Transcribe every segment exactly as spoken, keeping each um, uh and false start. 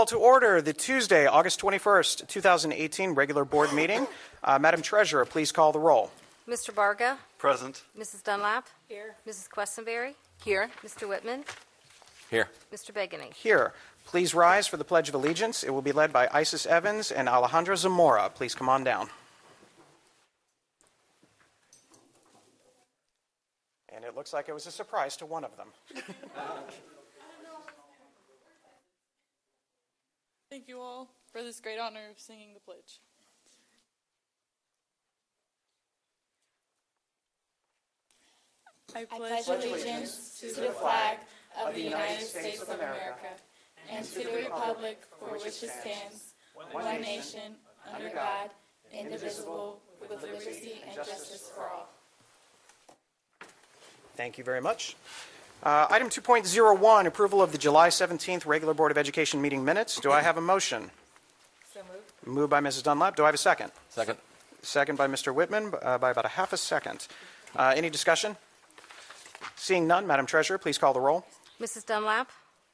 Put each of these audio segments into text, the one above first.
call to order the Tuesday, August twenty-first, two thousand eighteen regular board meeting. Uh, Madam Treasurer, please call the roll. Mister Barga? Present. Missus Dunlap? Here. Missus Questenberry? Here. Mister Whitman? Here. Mister Begany? Here. Please rise for the Pledge of Allegiance. It will be led by Isis Evans and Alejandra Zamora. Please come on down. And it looks like it was a surprise to one of them. Thank you all for this great honor of singing the pledge. I pledge allegiance to the flag of the United States of America and to the republic for which it stands, one nation, under God, indivisible, with liberty and justice for all. Thank you very much. Uh, item two point oh one, approval of the July seventeenth regular Board of Education meeting minutes. Do I have a motion? So moved. Moved by Missus Dunlap. Do I have a second? Second. Second by Mister Whitman uh, by about a half a second. Uh, any discussion? Seeing none, Madam Treasurer, please call the roll. Missus Dunlap?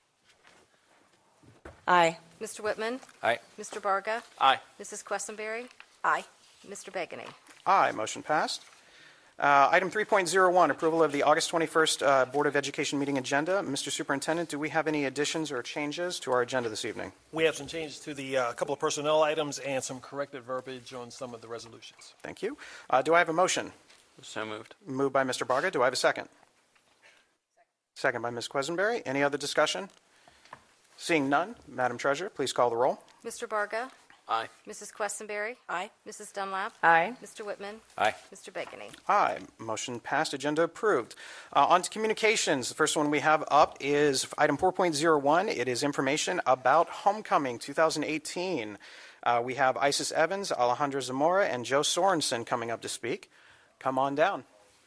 Aye. Mister Whitman? Aye. Mister Barga? Aye. Missus Questenberry? Aye. Mister Begany? Aye, motion passed. Uh, item three point oh one, approval of the August twenty-first uh, Board of Education meeting agenda. Mister Superintendent, do we have any additions or changes to our agenda this evening? We have some changes to the uh, couple of personnel items and some corrected verbiage on some of the resolutions. Thank you. Uh, do I have a motion? So moved. Moved by Mister Barga. Do I have a second? Second by Miz Questenberry. Any other discussion? Seeing none, Madam Treasurer, please call the roll. Mister Barga? Aye. Missus Questenberry? Aye. Missus Dunlap? Aye. Mister Whitman? Aye. Mister Begany? Aye. Motion passed. Agenda approved. Uh, on to communications. The first one we have up is item four point oh one. It is information about Homecoming twenty eighteen. Uh, we have Isis Evans, Alejandra Zamora, and Joe Sorensen coming up to speak. Come on down.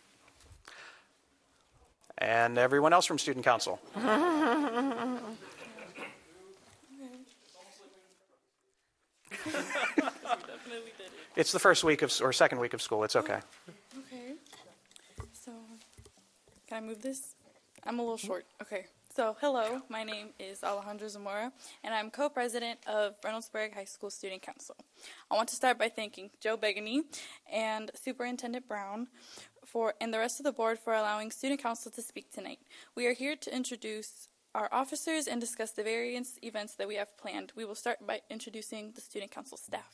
And everyone else from Student Council. Definitely did it. It's the first week of, or second week of school. It's okay. Okay. So, can I move this? I'm a little short. Okay. So, hello. My name is Alejandra Zamora, and I'm co-president of Reynoldsburg High School Student Council. I want to start by thanking Joe Begany and Superintendent Brown for and the rest of the board for allowing Student Council to speak tonight. We are here to introduce our officers and discuss the various events that we have planned. We will start by introducing the Student Council staff.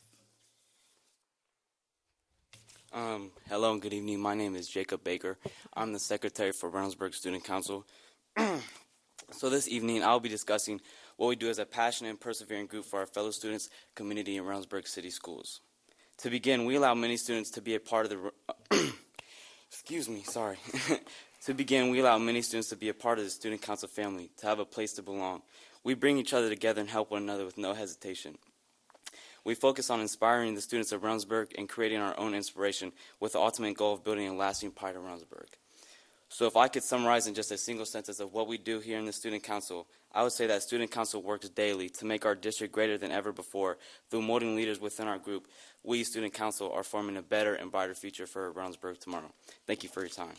Um, hello and good evening. My name is Jacob Baker. I'm the secretary for Reynoldsburg Student Council. So this evening I'll be discussing what we do as a passionate and persevering group for our fellow students, community, and Reynoldsburg City Schools. To begin, we allow many students to be a part of the... Excuse me, sorry. To begin, we allow many students to be a part of the Student Council family, to have a place to belong. We bring each other together and help one another with no hesitation. We focus on inspiring the students of Reynoldsburg and creating our own inspiration with the ultimate goal of building a lasting pride of Reynoldsburg. So if I could summarize in just a single sentence of what we do here in the Student Council, I would say that Student Council works daily to make our district greater than ever before. Through molding leaders within our group, we, Student Council, are forming a better and brighter future for Reynoldsburg tomorrow. Thank you for your time.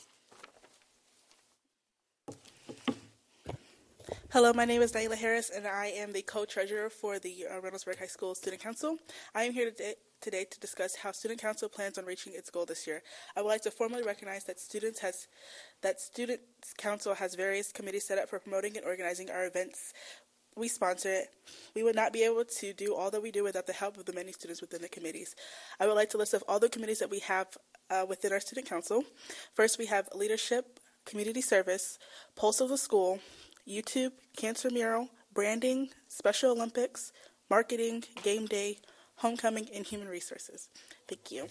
Hello, my name is Naila Harris, and I am the co-treasurer for the uh, Reynoldsburg High School Student Council. I am here today, today to discuss how Student Council plans on reaching its goal this year. I would like to formally recognize that students has that Students Council has various committees set up for promoting and organizing our events. We sponsor it. We would not be able to do all that we do without the help of the many students within the committees. I would like to list off all the committees that we have uh, within our Student Council. First, we have Leadership, Community Service, Pulse of the School, YouTube, Cancer Mural, Branding, Special Olympics, Marketing, Game Day, Homecoming, and Human Resources. Thank you.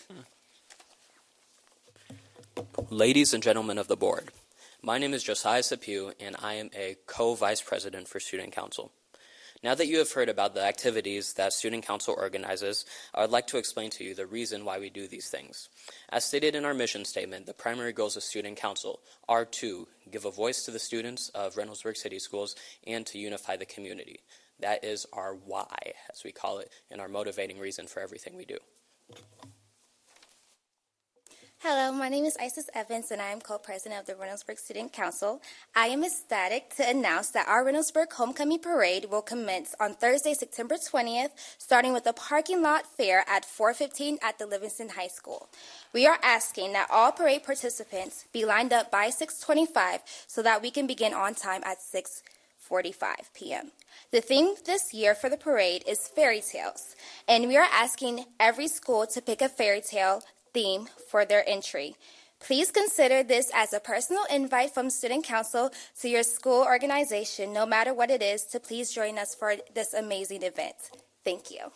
Ladies and gentlemen of the board, my name is Josiah Sapue, and I am a co-vice president for Student Council. Now that you have heard about the activities that Student Council organizes, I would like to explain to you the reason why we do these things. As stated in our mission statement, the primary goals of Student Council are to give a voice to the students of Reynoldsburg City Schools and to unify the community. That is our why, as we call it, and our motivating reason for everything we do. Hello, my name is Isis Evans, and I am co-president of the Reynoldsburg Student Council. I am ecstatic to announce that our Reynoldsburg Homecoming Parade will commence on Thursday, September twentieth, starting with a parking lot fair at four fifteen at the Livingston High School. We are asking that all parade participants be lined up by six twenty-five so that we can begin on time at six forty-five p.m. The theme this year for the parade is fairy tales, and we are asking every school to pick a fairy tale theme for their entry. Please consider this as a personal invite from Student Council to your school organization, no matter what it is, to please join us for this amazing event. Thank you.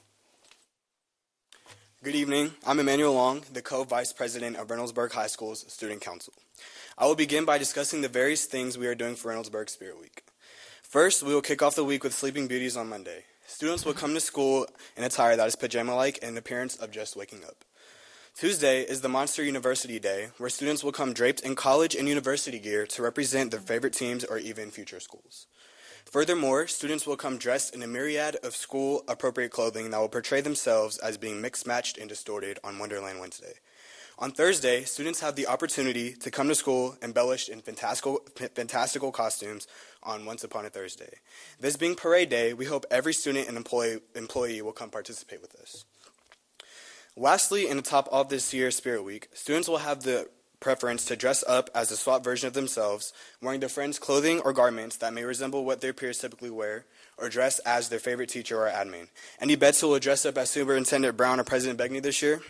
Good evening. I'm Emmanuel Long, the co-vice president of Reynoldsburg High School's Student Council. I will begin by discussing the various things we are doing for Reynoldsburg Spirit Week. First, we will kick off the week with Sleeping Beauties on Monday. Students will come to school in attire that is pajama-like and an appearance of just waking up. Tuesday is the Monster University Day, where students will come draped in college and university gear to represent their favorite teams or even future schools. Furthermore, students will come dressed in a myriad of school-appropriate clothing that will portray themselves as being mixed, matched, and distorted on Wonderland Wednesday. On Thursday, students have the opportunity to come to school embellished in fantastical, fantastical costumes on Once Upon a Thursday. This being Parade Day, we hope every student and employee, employee will come participate with us. Lastly, in the top of this year's Spirit Week, students will have the preference to dress up as a swap version of themselves, wearing their friends' clothing or garments that may resemble what their peers typically wear, or dress as their favorite teacher or admin. Any bets who will dress up as Superintendent Brown or President Begney this year?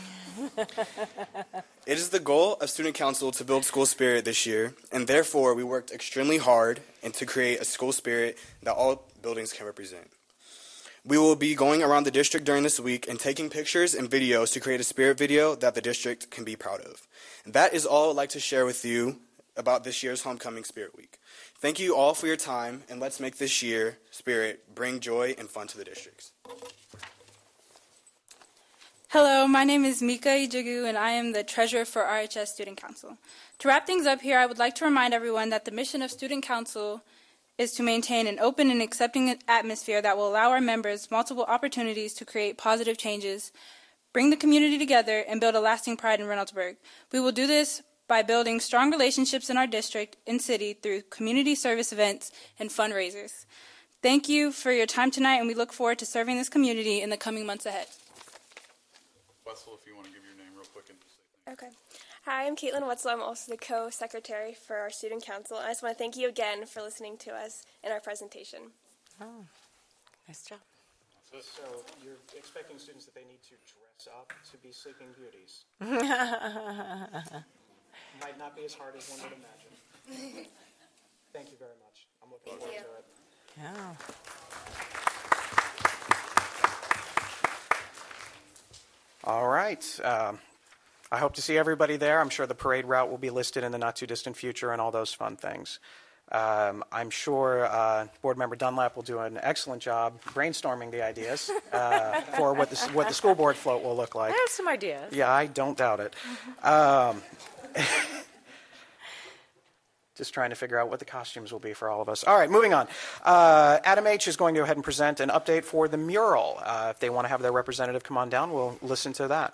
It is the goal of Student Council to build school spirit this year, and therefore we worked extremely hard and to create a school spirit that all buildings can represent. We will be going around the district during this week and taking pictures and videos to create a spirit video that the district can be proud of. And that is all I'd like to share with you about this year's Homecoming Spirit Week. Thank you all for your time, and let's make this year spirit bring joy and fun to the districts. Hello, my name is Mika Ijigu, and I am the treasurer for R H S Student Council. To wrap things up here, I would like to remind everyone that the mission of Student Council is to maintain an open and accepting atmosphere that will allow our members multiple opportunities to create positive changes, bring the community together, and build a lasting pride in Reynoldsburg. We will do this by building strong relationships in our district and city through community service events and fundraisers. Thank you for your time tonight, and we look forward to serving this community in the coming months ahead. Wetzel, if you want to give your name real quick and just say thank you. Okay. Hi, I'm Caitlin Wetzel. I'm also the co-secretary for our student council. I just want to thank you again for listening to us in our presentation. Oh, nice job. So you're expecting students that they need to dress up to be Sleeping Beauties. Might not be as hard as one would imagine. Thank you very much. I'm looking Thank forward you. to it. Yeah. All right. Um, I hope to see everybody there. I'm sure the parade route will be listed in the not-too-distant future and all those fun things. Um, I'm sure uh, Board Member Dunlap will do an excellent job brainstorming the ideas uh, for what the, what the school board float will look like. I have some ideas. Yeah, I don't doubt it. Um, just trying to figure out what the costumes will be for all of us. All right, moving on. Uh, Adam H. is going to go ahead and present an update for the mural. Uh, if they want to have their representative come on down, we'll listen to that.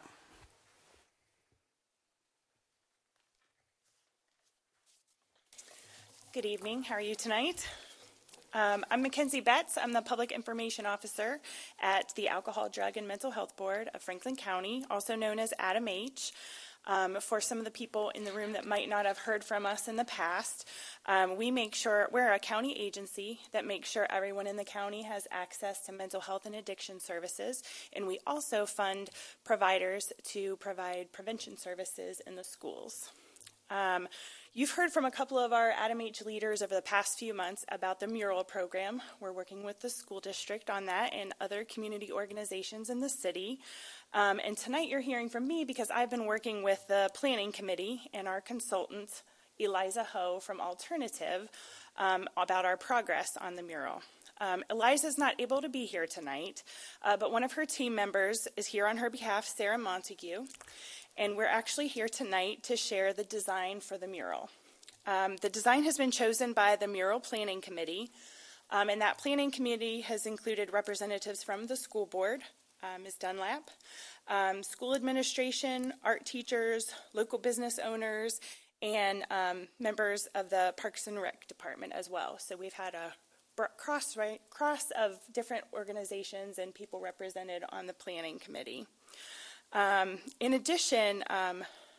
Good evening. How are you tonight? Um, I'm Mackenzie Betts. I'm the Public Information Officer at the Alcohol, Drug, and Mental Health Board of Franklin County, also known as Adam H. Um, for some of the people in the room that might not have heard from us in the past, um, we make sure, we're a county agency that makes sure everyone in the county has access to mental health and addiction services, and we also fund providers to provide prevention services in the schools. Um, You've heard from a couple of our Adam H leaders over the past few months about the mural program. We're working with the school district on that and other community organizations in the city. Um, and tonight you're hearing from me because I've been working with the planning committee and our consultant, Eliza Ho from Alternative, um, about our progress on the mural. Um, Eliza's not able to be here tonight, uh, but one of her team members is here on her behalf, Sarah Montague. And we're actually here tonight to share the design for the mural. Um, the design has been chosen by the Mural Planning Committee, um, and that planning committee has included representatives from the school board, uh, Miz Dunlap, um, school administration, art teachers, local business owners, and um, members of the Parks and Rec department as well. So we've had a cross, right, cross of different organizations and people represented on the planning committee. Um, in addition, um,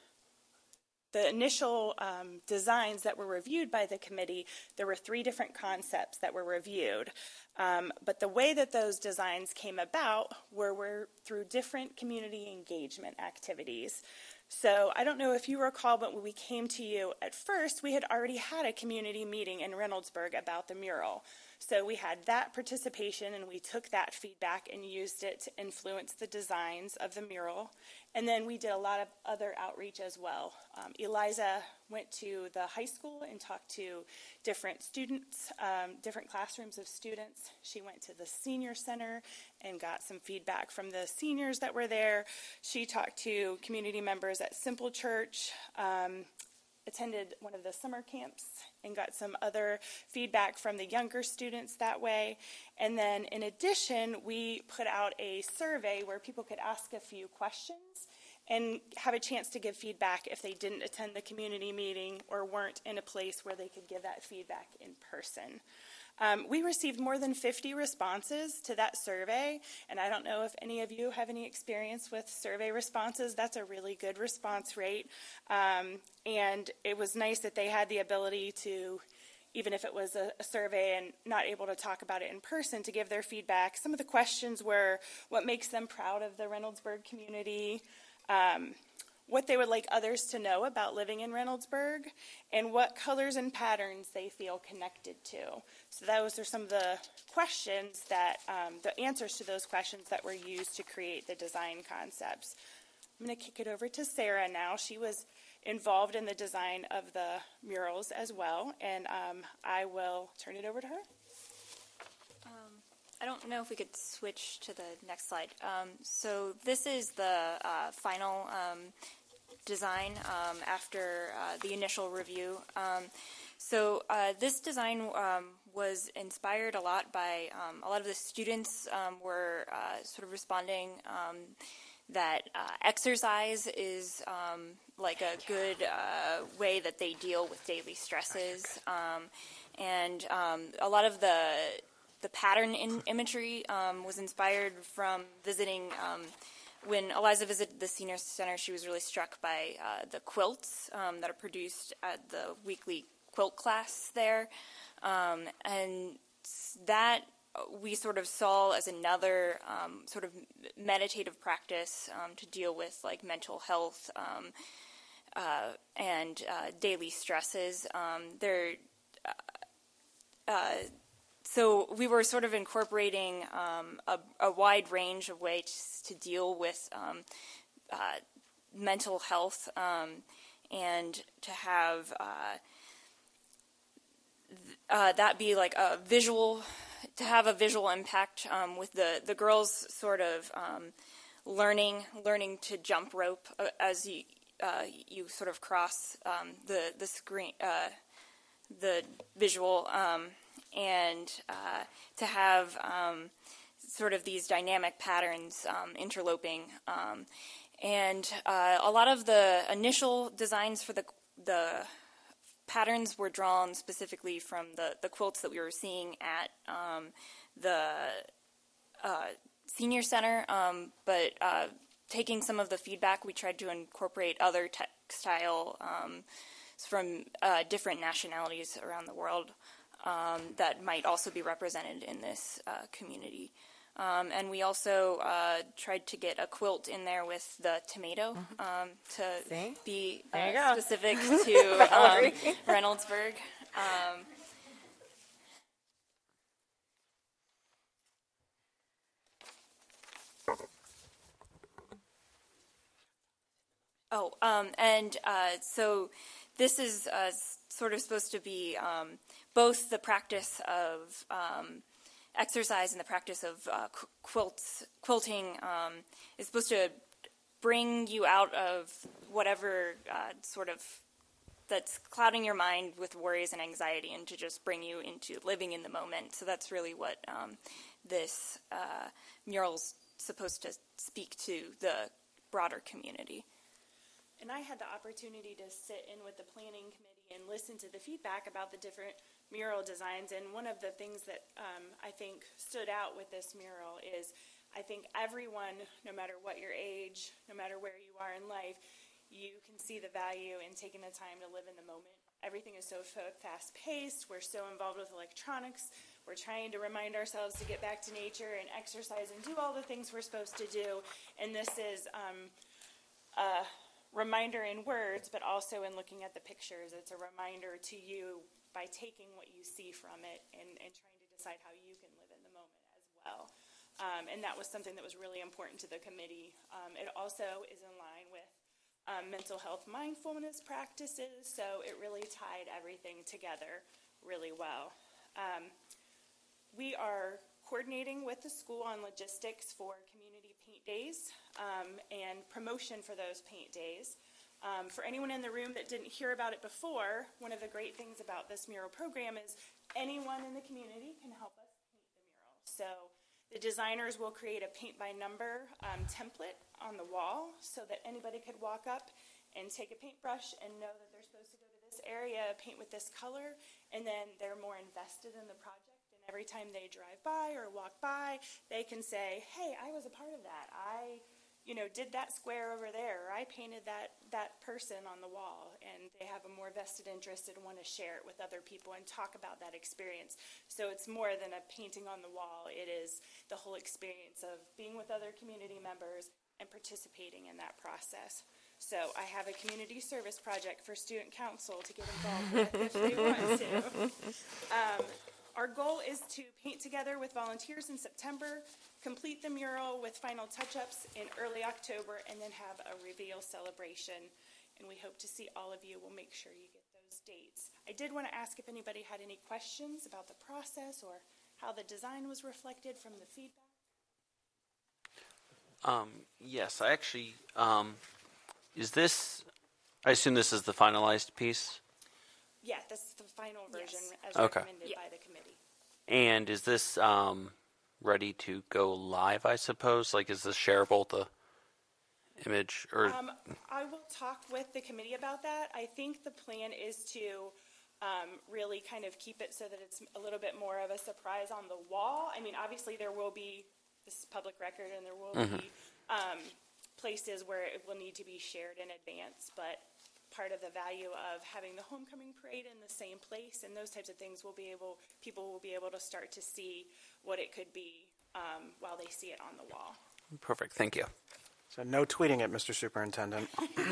the initial um, designs that were reviewed by the committee, there were three different concepts that were reviewed. Um, but the way that those designs came about were, were through different community engagement activities. So I don't know if you recall, but when we came to you at first, we had already had a community meeting in Reynoldsburg about the mural. So we had that participation, and we took that feedback and used it to influence the designs of the mural. And then we did a lot of other outreach as well. Um, Eliza went to the high school and talked to different students, um, different classrooms of students. She went to the senior center and got some feedback from the seniors that were there. She talked to community members at Simple Church, um, attended one of the summer camps and got some other feedback from the younger students that way. And then in addition, we put out a survey where people could ask a few questions and have a chance to give feedback if they didn't attend the community meeting or weren't in a place where they could give that feedback in person. Um, we received more than fifty responses to that survey, and I don't know if any of you have any experience with survey responses. That's a really good response rate, um, and it was nice that they had the ability to, even if it was a, a survey and not able to talk about it in person, to give their feedback. Some of the questions were what makes them proud of the Reynoldsburg community, um, what they would like others to know about living in Reynoldsburg, and what colors and patterns they feel connected to. So those are some of the questions that, um, the answers to those questions that were used to create the design concepts. I'm going to kick it over to Sarah now. She was involved in the design of the murals as well, and um, I will turn it over to her. Um, I don't know if we could switch to the next slide. Um, so this is the uh, final um, design um, after uh, the initial review. Um, so uh, this design um, was inspired a lot by um, a lot of the students um, were uh, sort of responding um, that uh, exercise is um, like a good uh, way that they deal with daily stresses, um, and um, a lot of the the pattern in imagery um, was inspired from visiting. Um, when Eliza visited the senior center, she was really struck by uh, the quilts um, that are produced at the weekly quilt class there, um, and that we sort of saw as another um, sort of meditative practice um, to deal with like mental health um, uh, and uh, daily stresses. Um, there, uh, uh, so we were sort of incorporating um, a, a wide range of ways to deal with um, uh, mental health um, and to have uh, th- uh, that be like a visual. To have a visual impact um, with the, the girls sort of um, learning learning to jump rope uh, as you uh, you sort of cross um, the the screen uh, the visual um, and uh, to have um, sort of these dynamic patterns um, interloping um, and uh, a lot of the initial designs for the the patterns were drawn specifically from the, the quilts that we were seeing at um, the uh, senior center, um, but uh, taking some of the feedback, we tried to incorporate other textile um, from uh, different nationalities around the world um, that might also be represented in this uh, community. Um, and we also uh, tried to get a quilt in there with the tomato um, to See? be There you uh, go. specific to um, Reynoldsburg. Um, oh, um, and uh, so this is uh, sort of supposed to be um, both the practice of um, exercise and the practice of uh, qu- quilts, quilting um, is supposed to bring you out of whatever uh, sort of that's clouding your mind with worries and anxiety and to just bring you into living in the moment. So that's really what um, this uh, mural's supposed to speak to the broader community. And I had the opportunity to sit in with the planning committee and listen to the feedback about the different mural designs. And one of the things that um, I think stood out with this mural is I think everyone, no matter what your age, no matter where you are in life, you can see the value in taking the time to live in the moment. Everything is so fast-paced. We're so involved with electronics. We're trying to remind ourselves to get back to nature and exercise and do all the things we're supposed to do. And this is um, a reminder in words, but also in looking at the pictures. It's a reminder to you by taking what you see from it and, and trying to decide how you can live in the moment as well. Um, and that was something that was really important to the committee. Um, it also is in line with um, mental health mindfulness practices, so it really tied everything together really well. Um, we are coordinating with the school on logistics for community paint days um, and promotion for those paint days. Um, for anyone in the room that didn't hear about it before, one of the great things about this mural program is anyone in the community can help us paint the mural. So the designers will create a paint by number um, template on the wall so that anybody could walk up and take a paintbrush and know that they're supposed to go to this area, paint with this color, and then they're more invested in the project. And every time they drive by or walk by, they can say, hey, I was a part of that. I you know, did that square over there, or I painted that, that person on the wall, and they have a more vested interest and want to share it with other people and talk about that experience. So it's more than a painting on the wall. It is the whole experience of being with other community members and participating in that process. So I have a community service project for student council to get involved with if they want to. Um, Our goal is to paint together with volunteers in September, complete the mural with final touch-ups in early October, and then have a reveal celebration. And we hope to see all of you. We'll make sure you get those dates. I did want to ask if anybody had any questions about the process or how the design was reflected from the feedback. Um, yes, I actually, um, is this, I assume this is the finalized piece? Yeah, this is the final version Yes. as Okay. recommended Yeah. by the committee. And is this um, ready to go live, I suppose? Like, is this shareable, the image? Or Um, I will talk with the committee about that. I think the plan is to um, really kind of keep it so that it's a little bit more of a surprise on the wall. I mean, obviously there will be, this is public record, and there will Mhm. be um, places where it will need to be shared in advance, but part of the value of having the homecoming parade in the same place and those types of things will be able, people will be able to start to see what it could be um, while they see it on the wall. perfect, thank you. So no tweeting it, Mister Superintendent.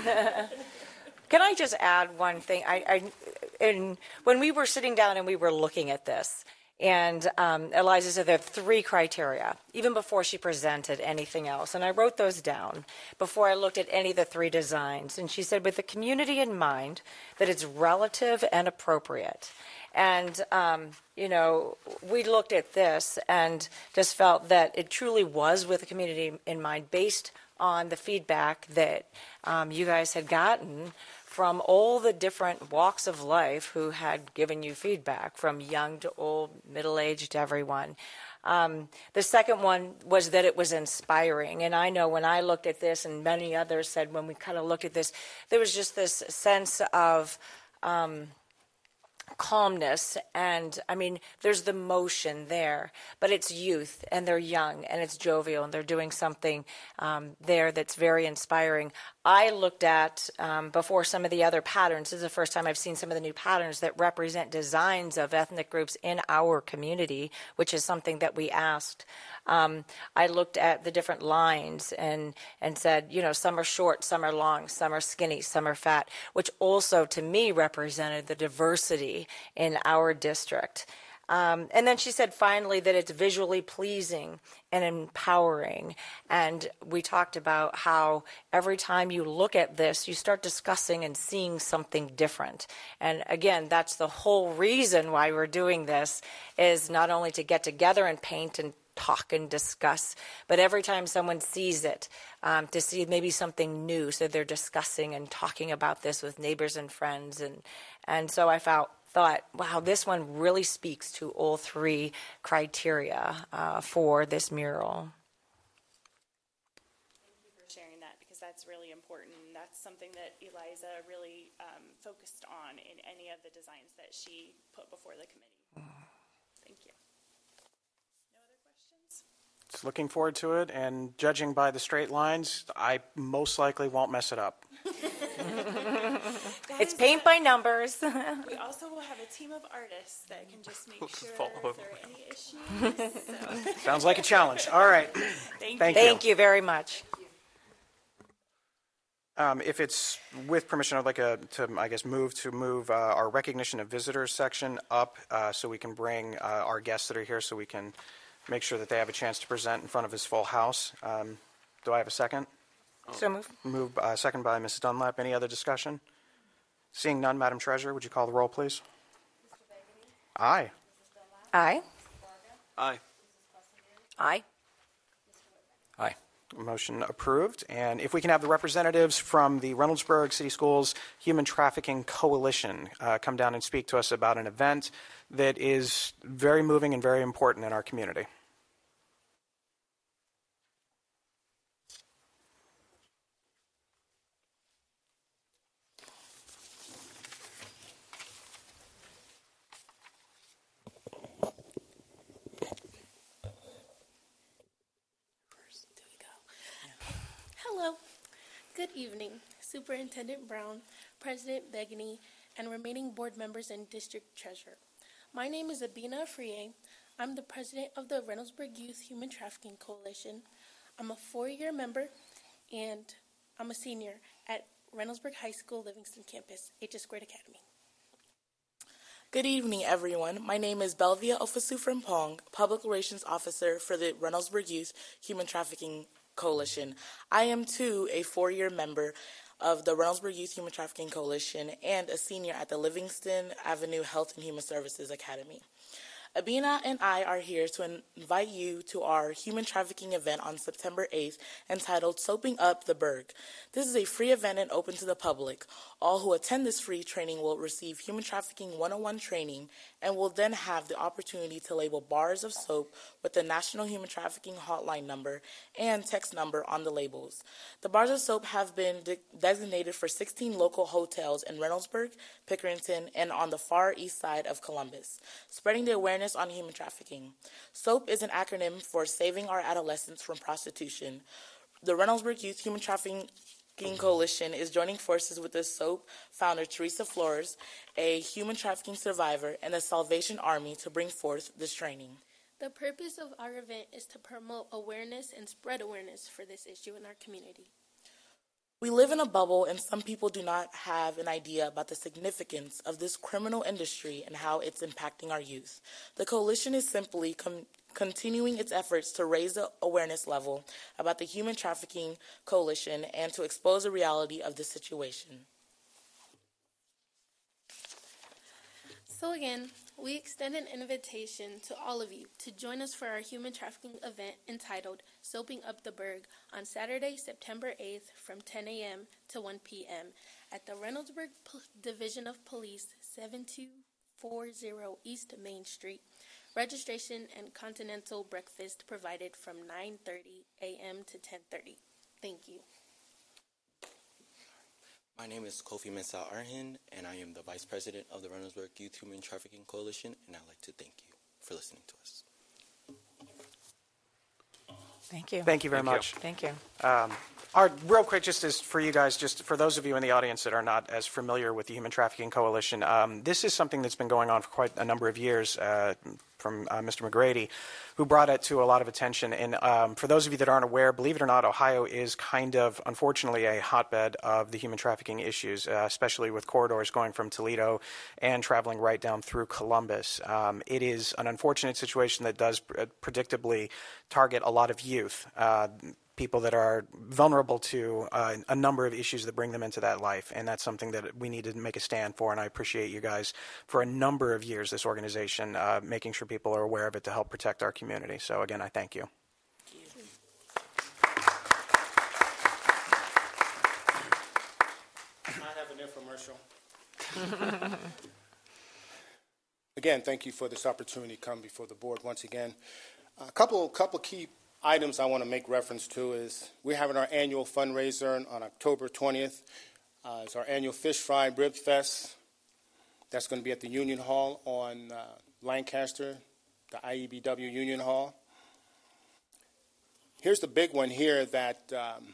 Can I just add one thing? I, I, and when we were sitting down and we were looking at this, and um, Eliza said there are three criteria, even before she presented anything else. And I wrote those down before I looked at any of the three designs. And she said, with the community in mind, that it's relative and appropriate. And, um, you know, we looked at this and just felt that it truly was with the community in mind based on the feedback that um, you guys had gotten from all the different walks of life who had given you feedback, from young to old, middle-aged, everyone. Um, the second one was that it was inspiring. And I know when I looked at this, and many others said when we kind of looked at this, there was just this sense of um, calmness. And, I mean, there's the motion there, but it's youth, and they're young, and it's jovial, and they're doing something um, there that's very inspiring. I looked at, um, before some of the other patterns, this is the first time I've seen some of the new patterns that represent designs of ethnic groups in our community, which is something that we asked. Um, I looked at the different lines and, and said, you know, some are short, some are long, some are skinny, some are fat, which also to me represented the diversity in our district. Um, and then she said finally that it's visually pleasing and empowering. And we talked about how every time you look at this, you start discussing and seeing something different. And again, that's the whole reason why we're doing this, is not only to get together and paint and talk and discuss, but every time someone sees it, um, to see maybe something new, so they're discussing and talking about this with neighbors and friends. And, and so I felt, thought, wow, this one really speaks to all three criteria uh, for this mural. is really important. That's something that Eliza really um, focused on in any of the designs that she put before the committee. Thank you. No other questions? Just looking forward to it, and judging by the straight lines, I most likely won't mess it up. It's paint by numbers. We also will have a team of artists that can just make sure if there are any issues. So. Sounds like a challenge. All right. Thank, Thank you. you. Thank you very much. Um, if it's with permission, I'd like a, to, I guess, move to move uh, our recognition of visitors section up uh, so we can bring uh, our guests that are here so we can make sure that they have a chance to present in front of his full house. Um, do I have a second? So move. Move uh, second by Missus Dunlap. Any other discussion? Seeing none, Madam Treasurer, would you call the roll, please? Aye. Aye. Aye. Aye. Aye. Motion approved. And if we can have the representatives from the Reynoldsburg City Schools Human Trafficking Coalition uh, come down and speak to us about an event that is very moving and very important in our community. Hello. Good evening, Superintendent Brown, President Begany, and remaining board members and district treasurer. My name is Abina Afriye. I'm the president of the Reynoldsburg Youth Human Trafficking Coalition. I'm a four-year member, and I'm a senior at Reynoldsburg High School Livingston Campus, H S Squared Academy. Good evening, everyone. My name is Belvia Ofasu Frimpong, Public Relations Officer for the Reynoldsburg Youth Human Trafficking Coalition. I am, too, a four-year member of the Reynoldsburg Youth Human Trafficking Coalition and a senior at the Livingston Avenue Health and Human Services Academy. Abina and I are here to invite you to our human trafficking event on September eighth entitled Soaping Up the Berg. This is a free event and open to the public. All who attend this free training will receive Human Trafficking one oh one training and will then have the opportunity to label bars of soap with the National Human Trafficking Hotline number and text number on the labels. The bars of soap have been de- designated for sixteen local hotels in Reynoldsburg, Pickerington, and on the far east side of Columbus, spreading the awareness on human trafficking. SOAP is an acronym for Saving Our Adolescents from Prostitution. The Reynoldsburg Youth Human Trafficking Coalition is joining forces with the SOAP founder Teresa Flores, a human trafficking survivor, and the Salvation Army to bring forth this training. The purpose of our event is to promote awareness and spread awareness for this issue in our community. We live in a bubble, and some people do not have an idea about the significance of this criminal industry and how it's impacting our youth. The coalition is simply com- continuing its efforts to raise the awareness level about the Human Trafficking Coalition and to expose the reality of the situation. So again, we extend an invitation to all of you to join us for our human trafficking event entitled Soaping Up the Berg on Saturday, September eighth from ten a.m. to one p.m. at the Reynoldsburg P- Division of Police, seven two four zero East Main Street. Registration and continental breakfast provided from nine thirty a.m. to ten thirty. Thank you. My name is Kofi Mensah Arhin, and I am the Vice President of the Reynoldsburg Youth Human Trafficking Coalition, and I'd like to thank you for listening to us. Thank you. Thank you very Thank much. you. Thank you. Um, our, real quick, just as for you guys, just for those of you in the audience that are not as familiar with the Human Trafficking Coalition, um, this is something that's been going on for quite a number of years uh, from uh, Mister McGrady, who brought it to a lot of attention. And um, for those of you that aren't aware, believe it or not, Ohio is kind of, unfortunately, a hotbed of the human trafficking issues, uh, especially with corridors going from Toledo and traveling right down through Columbus. Um, it is an unfortunate situation that does pr- predictably target a lot of youth. Uh, people that are vulnerable to uh, a number of issues that bring them into that life, and that's something that we need to make a stand for, and I appreciate you guys for a number of years, this organization, uh, making sure people are aware of it to help protect our community. So again, I thank you. I have an infomercial. Again, thank you for this opportunity to come before the board once again. A couple, couple key items I want to make reference to is we're having our annual fundraiser on October twentieth. Uh, it's our annual Fish Fry Rib Fest. That's going to be at the Union Hall on uh, Lancaster, the I E B W Union Hall. Here's the big one here that um,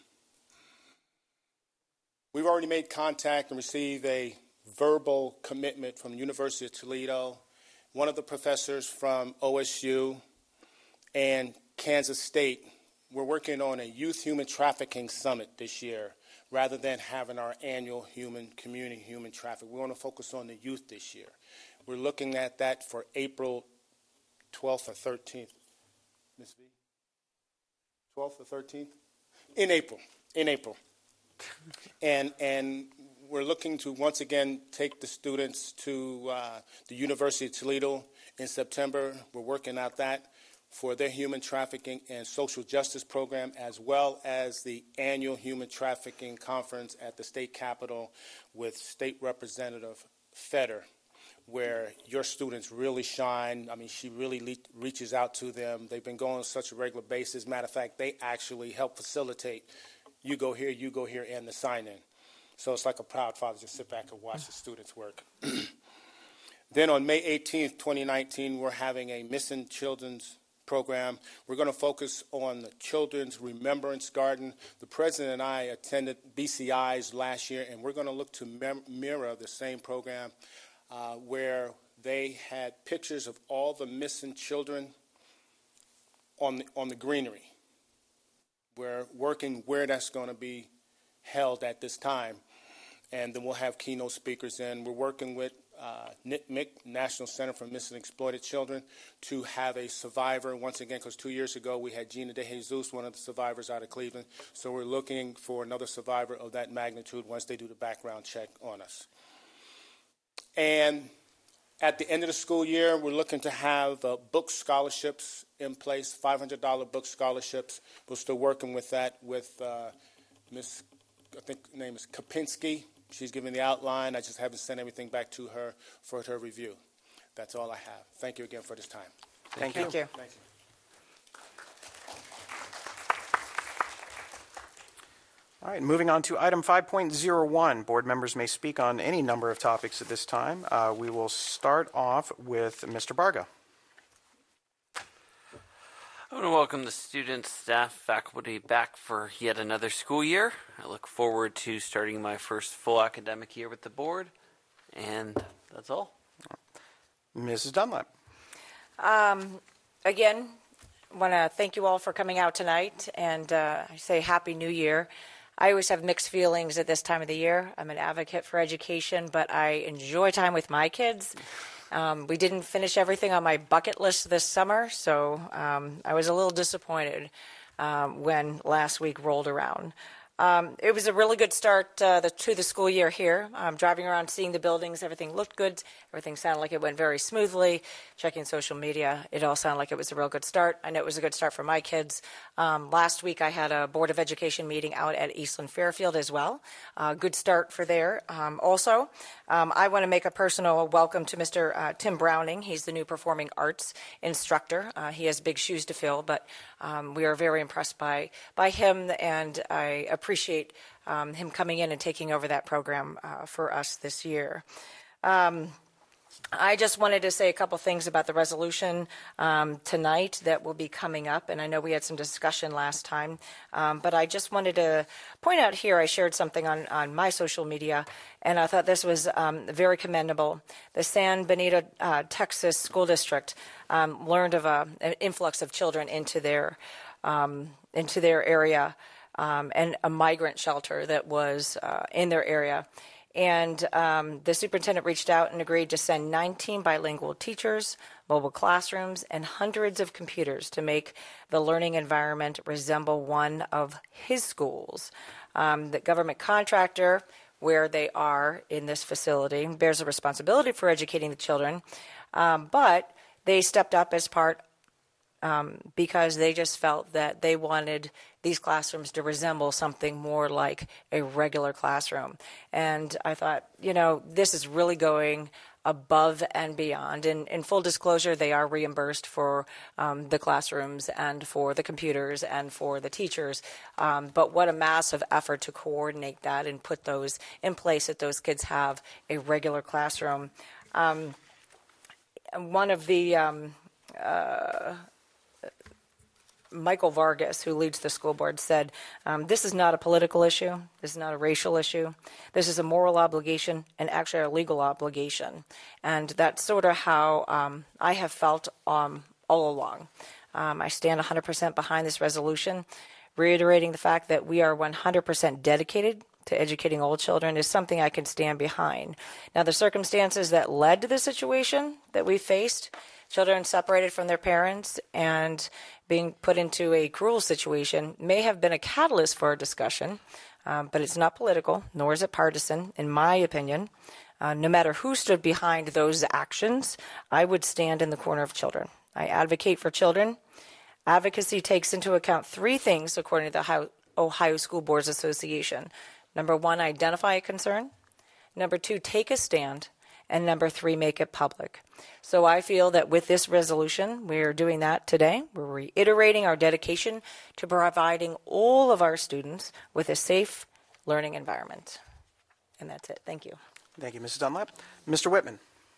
we've already made contact and received a verbal commitment from the University of Toledo, one of the professors from O S U, and Kansas State. We're working on a youth human trafficking summit this year rather than having our annual human community human trafficking. We want to focus on the youth this year. We're looking at that for April twelfth or thirteenth. Miz V? twelfth or thirteenth? In April. In April. and and we're looking to once again take the students to uh, the University of Toledo in September. We're working out that for their human trafficking and social justice program, as well as the annual human trafficking conference at the state capitol with State Representative Feder, where your students really shine. I mean, she really le- reaches out to them. They've been going on such a regular basis. Matter of fact, they actually help facilitate you go here, you go here, and the sign-in. So it's like a proud father just sit back and watch the students work. Then on May eighteenth, twenty nineteen, we're having a missing children's program. We're going to focus on the Children's Remembrance Garden. The president and I attended B C I's last year, and we're going to look to mem- mirror the same program uh, where they had pictures of all the missing children on the, on the greenery. We're working where that's going to be held at this time, and then we'll have keynote speakers in. We're working with Uh, N I C M, National Center for Missing and Exploited Children, to have a survivor, once again, because two years ago we had Gina De Jesus, one of the survivors out of Cleveland. So we're looking for another survivor of that magnitude once they do the background check on us. And at the end of the school year, we're looking to have uh, book scholarships in place, five hundred dollars book scholarships. We're still working with that with uh, Miss, I think her name is Kapinski. She's giving the outline. I just haven't sent everything back to her for her review. That's all I have. Thank you again for this time. Thank you. Thank you. Thank you. All right, moving on to item five point oh one. Board members may speak on any number of topics at this time. Uh, we will start off with Mister Barga. I want to welcome the students, staff, faculty back for yet another school year. I look forward to starting my first full academic year with the board, and that's all. Missus Dunlap. Um, again, want to thank you all for coming out tonight, and uh, I say Happy New Year. I always have mixed feelings at this time of the year. I'm an advocate for education, but I enjoy time with my kids. Um, we didn't finish everything on my bucket list this summer, so um, I was a little disappointed um, when last week rolled around. Um, it was a really good start uh, the, to the school year here. Um, driving around, seeing the buildings, everything looked good. Everything sounded like it went very smoothly. Checking social media, it all sounded like it was a real good start. I know it was a good start for my kids. Um, last week, I had a Board of Education meeting out at Eastland Fairfield as well. Uh, good start for there. Um, also, um, I want to make a personal welcome to Mister Uh, Tim Browning. He's the new performing arts instructor. Uh, he has big shoes to fill, but um, we are very impressed by by him, and I appreciate um, him coming in and taking over that program uh, for us this year. Um, I just wanted to say a couple things about the resolution um, tonight that will be coming up, and I know we had some discussion last time, um, but I just wanted to point out here, I shared something on, on my social media, and I thought this was um, very commendable. The San Benito, uh, Texas School District um, learned of a, an influx of children into their, um, into their area, um, and a migrant shelter that was uh, in their area. And um, the superintendent reached out and agreed to send nineteen bilingual teachers, mobile classrooms, and hundreds of computers to make the learning environment resemble one of his schools. Um, the government contractor, where they are in this facility, bears the responsibility for educating the children, um, but they stepped up as part Um, because they just felt that they wanted these classrooms to resemble something more like a regular classroom. And I thought, you know, this is really going above and beyond. And in full disclosure, they are reimbursed for um, the classrooms and for the computers and for the teachers. Um, but what a massive effort to coordinate that and put those in place that those kids have a regular classroom. Um, one of the um, uh, Michael Vargas, who leads the school board, said, um, this is not a political issue. This is not a racial issue. This is a moral obligation and actually a legal obligation. And that's sort of how um, I have felt um, all along. Um, I stand one hundred percent behind this resolution, reiterating the fact that we are one hundred percent dedicated to educating all children is something I can stand behind. Now, the circumstances that led to the situation that we faced, children separated from their parents and being put into a cruel situation, may have been a catalyst for a discussion, um, but it's not political, nor is it partisan, in my opinion. Uh, no matter who stood behind those actions, I would stand in the corner of children. I advocate for children. Advocacy takes into account three things, according to the Ohio, Ohio School Boards Association. Number one, identify a concern. Number two, take a stand. And number three, make it public. So I feel that with this resolution, we're doing that today. We're reiterating our dedication to providing all of our students with a safe learning environment. And that's it. Thank you. Thank you, Missus Dunlap. Mister Whitman.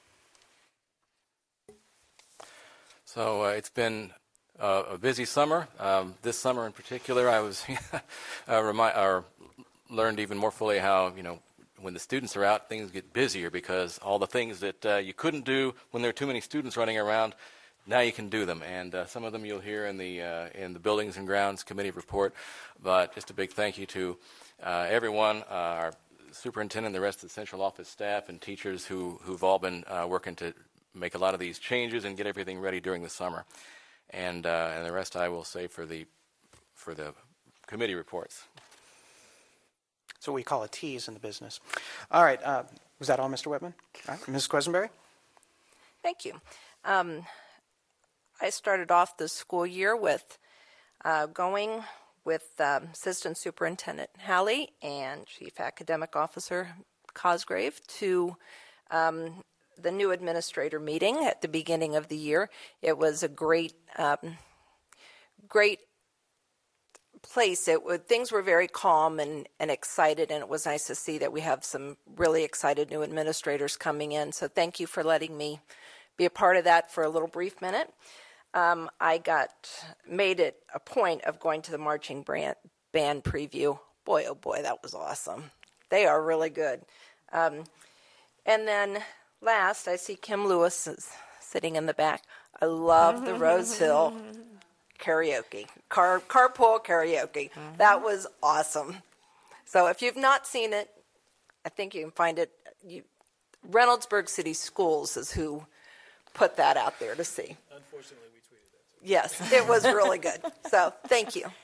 So uh, it's been uh, a busy summer. Um, this summer in particular, I was uh, remind, or learned even more fully how, you know, when the students are out, things get busier because all the things that uh, you couldn't do when there are too many students running around, now you can do them. And uh, some of them you'll hear in the uh, in the Buildings and Grounds Committee report. But just a big thank you to uh, everyone, uh, our superintendent, the rest of the central office staff, and teachers who, who've all been uh, working to make a lot of these changes and get everything ready during the summer. And uh, and the rest I will say for the for the committee reports. That's what we call a tease in the business. All right. Uh, was that all, Mister Whitman? All right. Missus Quesenberry? Thank you. Um, I started off the school year with uh, going with um, Assistant Superintendent Halley and Chief Academic Officer Cosgrave to um, the new administrator meeting at the beginning of the year. It was a great, um, great place. It would, things were very calm and, and excited, and it was nice to see that we have some really excited new administrators coming in. So thank you for letting me be a part of that for a little brief minute. Um, I got made it a point of going to the marching band, band preview. Boy, oh boy, that was awesome. They are really good. Um, and then last, I see Kim Lewis is sitting in the back. I love the Rose Hill karaoke, car, carpool karaoke. Mm-hmm. That was awesome. So if you've not seen it, I think you can find it. You, Reynoldsburg City Schools is who put that out there to see. Unfortunately, we tweeted that. Yes, it was really good. So thank you.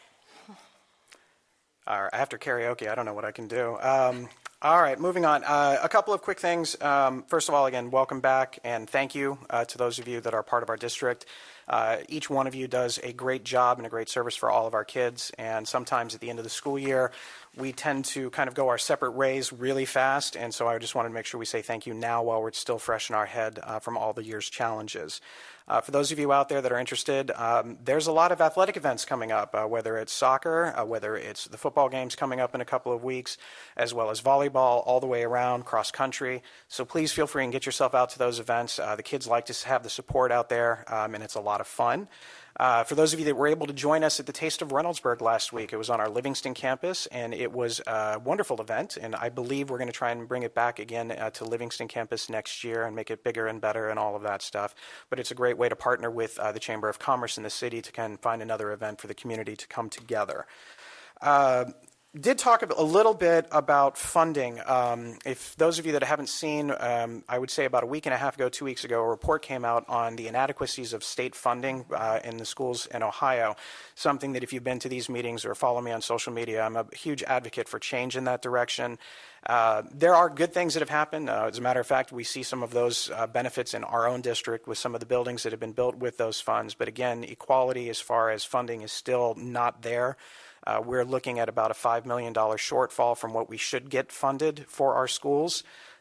All right, after karaoke, I don't know what I can do. Um, all right, moving on. Uh, a couple of quick things. Um, first of all, again, welcome back, and thank you uh, to those of you that are part of our district. Uh, each one of you does a great job and a great service for all of our kids, and sometimes at the end of the school year, we tend to kind of go our separate ways really fast, and so I just wanted to make sure we say thank you now while we're still fresh in our head uh, from all the year's challenges. Uh, for those of you out there that are interested, um, there's a lot of athletic events coming up, uh, whether it's soccer, uh, whether it's the football games coming up in a couple of weeks, as well as volleyball all the way around, cross country. So please feel free and get yourself out to those events. Uh, the kids like to have the support out there, um, and it's a lot of fun. Uh, for those of you that were able to join us at the Taste of Reynoldsburg last week, it was on our Livingston campus, and it was a wonderful event, and I believe we're going to try and bring it back again uh, to Livingston campus next year and make it bigger and better and all of that stuff. But it's a great way to partner with uh, the Chamber of Commerce in the city to kind of find another event for the community to come together. Uh, did talk a little bit about funding. Um, if those of you that haven't seen, um, I would say about a week and a half ago, two weeks ago, a report came out on the inadequacies of state funding uh, in the schools in Ohio, something that if you've been to these meetings or follow me on social media, I'm a huge advocate for change in that direction. Uh, there are good things that have happened. Uh, as a matter of fact, we see some of those uh, benefits in our own district with some of the buildings that have been built with those funds. But again, equality as far as funding is still not there. Uh, we're looking at about a five million dollars shortfall from what we should get funded for our schools.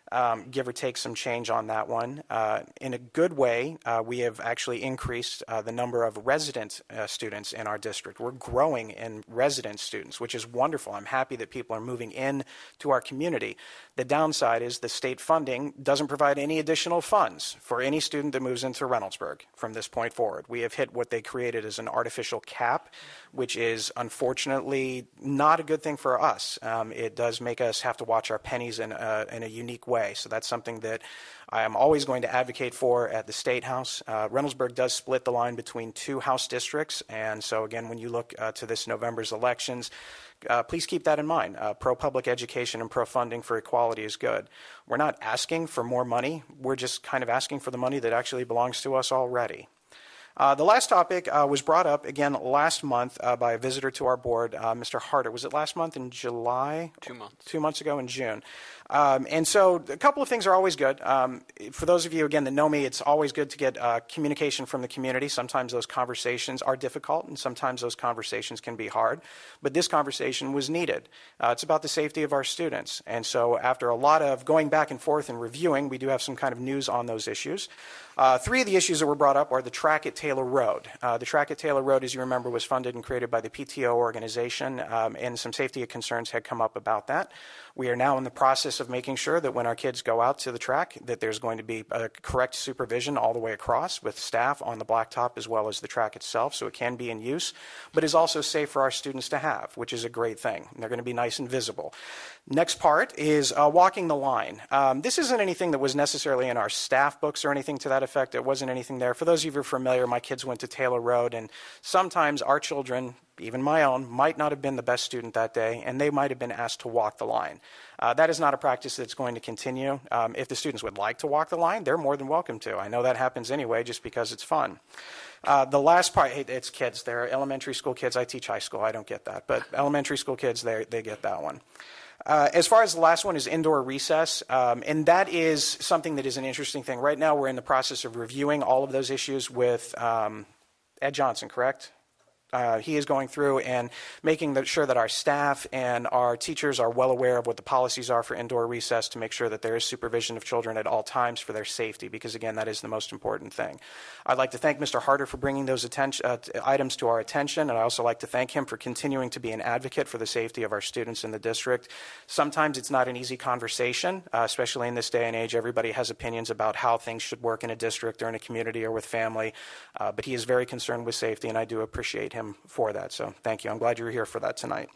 um, give or take some change on that one. Uh, in a good way, uh, we have actually increased uh, the number of resident uh, students in our district. We're growing in resident students, which is wonderful. I'm happy that people are moving in to our community. The downside is the state funding doesn't provide any additional funds for any student that moves into Reynoldsburg from this point forward. We have hit what they created as an artificial cap, which is unfortunately not a good thing for us. Um, it does make us have to watch our pennies in a, in a unique way. So that's something that I am always going to advocate for at the State House. Uh, Reynoldsburg does split the line between two House districts, and so again, when you look uh, to this November's elections, uh, please keep that in mind. Uh, pro-public education and pro-funding for equality is good. We're not asking for more money. We're just kind of asking for the money that actually belongs to us already. Uh, the last topic uh, was brought up again last month uh, by a visitor to our board, uh, Mister Harder. Was it last month in July? Two months. Two months ago in June. Um, and so a couple of things are always good. Um, for those of you, again, that know me, it's always good to get uh, communication from the community. Sometimes those conversations are difficult, and sometimes those conversations can be hard. But this conversation was needed. Uh, it's about the safety of our students. And so after a lot of going back and forth and reviewing, we do have some kind of news on those issues. Uh, three of the issues that were brought up are the track at Taylor Road. Uh, the track at Taylor Road, as you remember, was funded and created by the P T O organization, um, and some safety concerns had come up about that. We are now in the process of making sure that when our kids go out to the track, that there's going to be a correct supervision all the way across with staff on the blacktop as well as the track itself, so it can be in use, but is also safe for our students to have, which is a great thing. They're going to be nice and visible. Next part is uh, walking the line. Um, this isn't anything that was necessarily in our staff books or anything to that effect. It wasn't anything there. For those of you who are familiar, my kids went to Taylor Road, and sometimes our children, even my own, might not have been the best student that day, and they might have been asked to walk the line. Uh, that is not a practice that's going to continue. Um, if the students would like to walk the line, they're more than welcome to. I know that happens anyway just because it's fun. Uh, the last part, hey, it's kids. They're elementary school kids. I teach high school. I don't get that. But elementary school kids, they they get that one. Uh, as far as the last one is indoor recess, um, and that is something that is an interesting thing. Right now we're in the process of reviewing all of those issues with um, Ed Johnson, correct? Uh, he is going through and making the, sure that our staff and our teachers are well aware of what the policies are for indoor recess to make sure that there is supervision of children at all times for their safety, because, again, that is the most important thing. I'd like to thank Mister Harder for bringing those attention, uh, items to our attention, and I also like to thank him for continuing to be an advocate for the safety of our students in the district. Sometimes it's not an easy conversation, uh, especially in this day and age. Everybody has opinions about how things should work in a district or in a community or with family, uh, but he is very concerned with safety, and I do appreciate him for that. So thank you. I'm glad you're here for that tonight.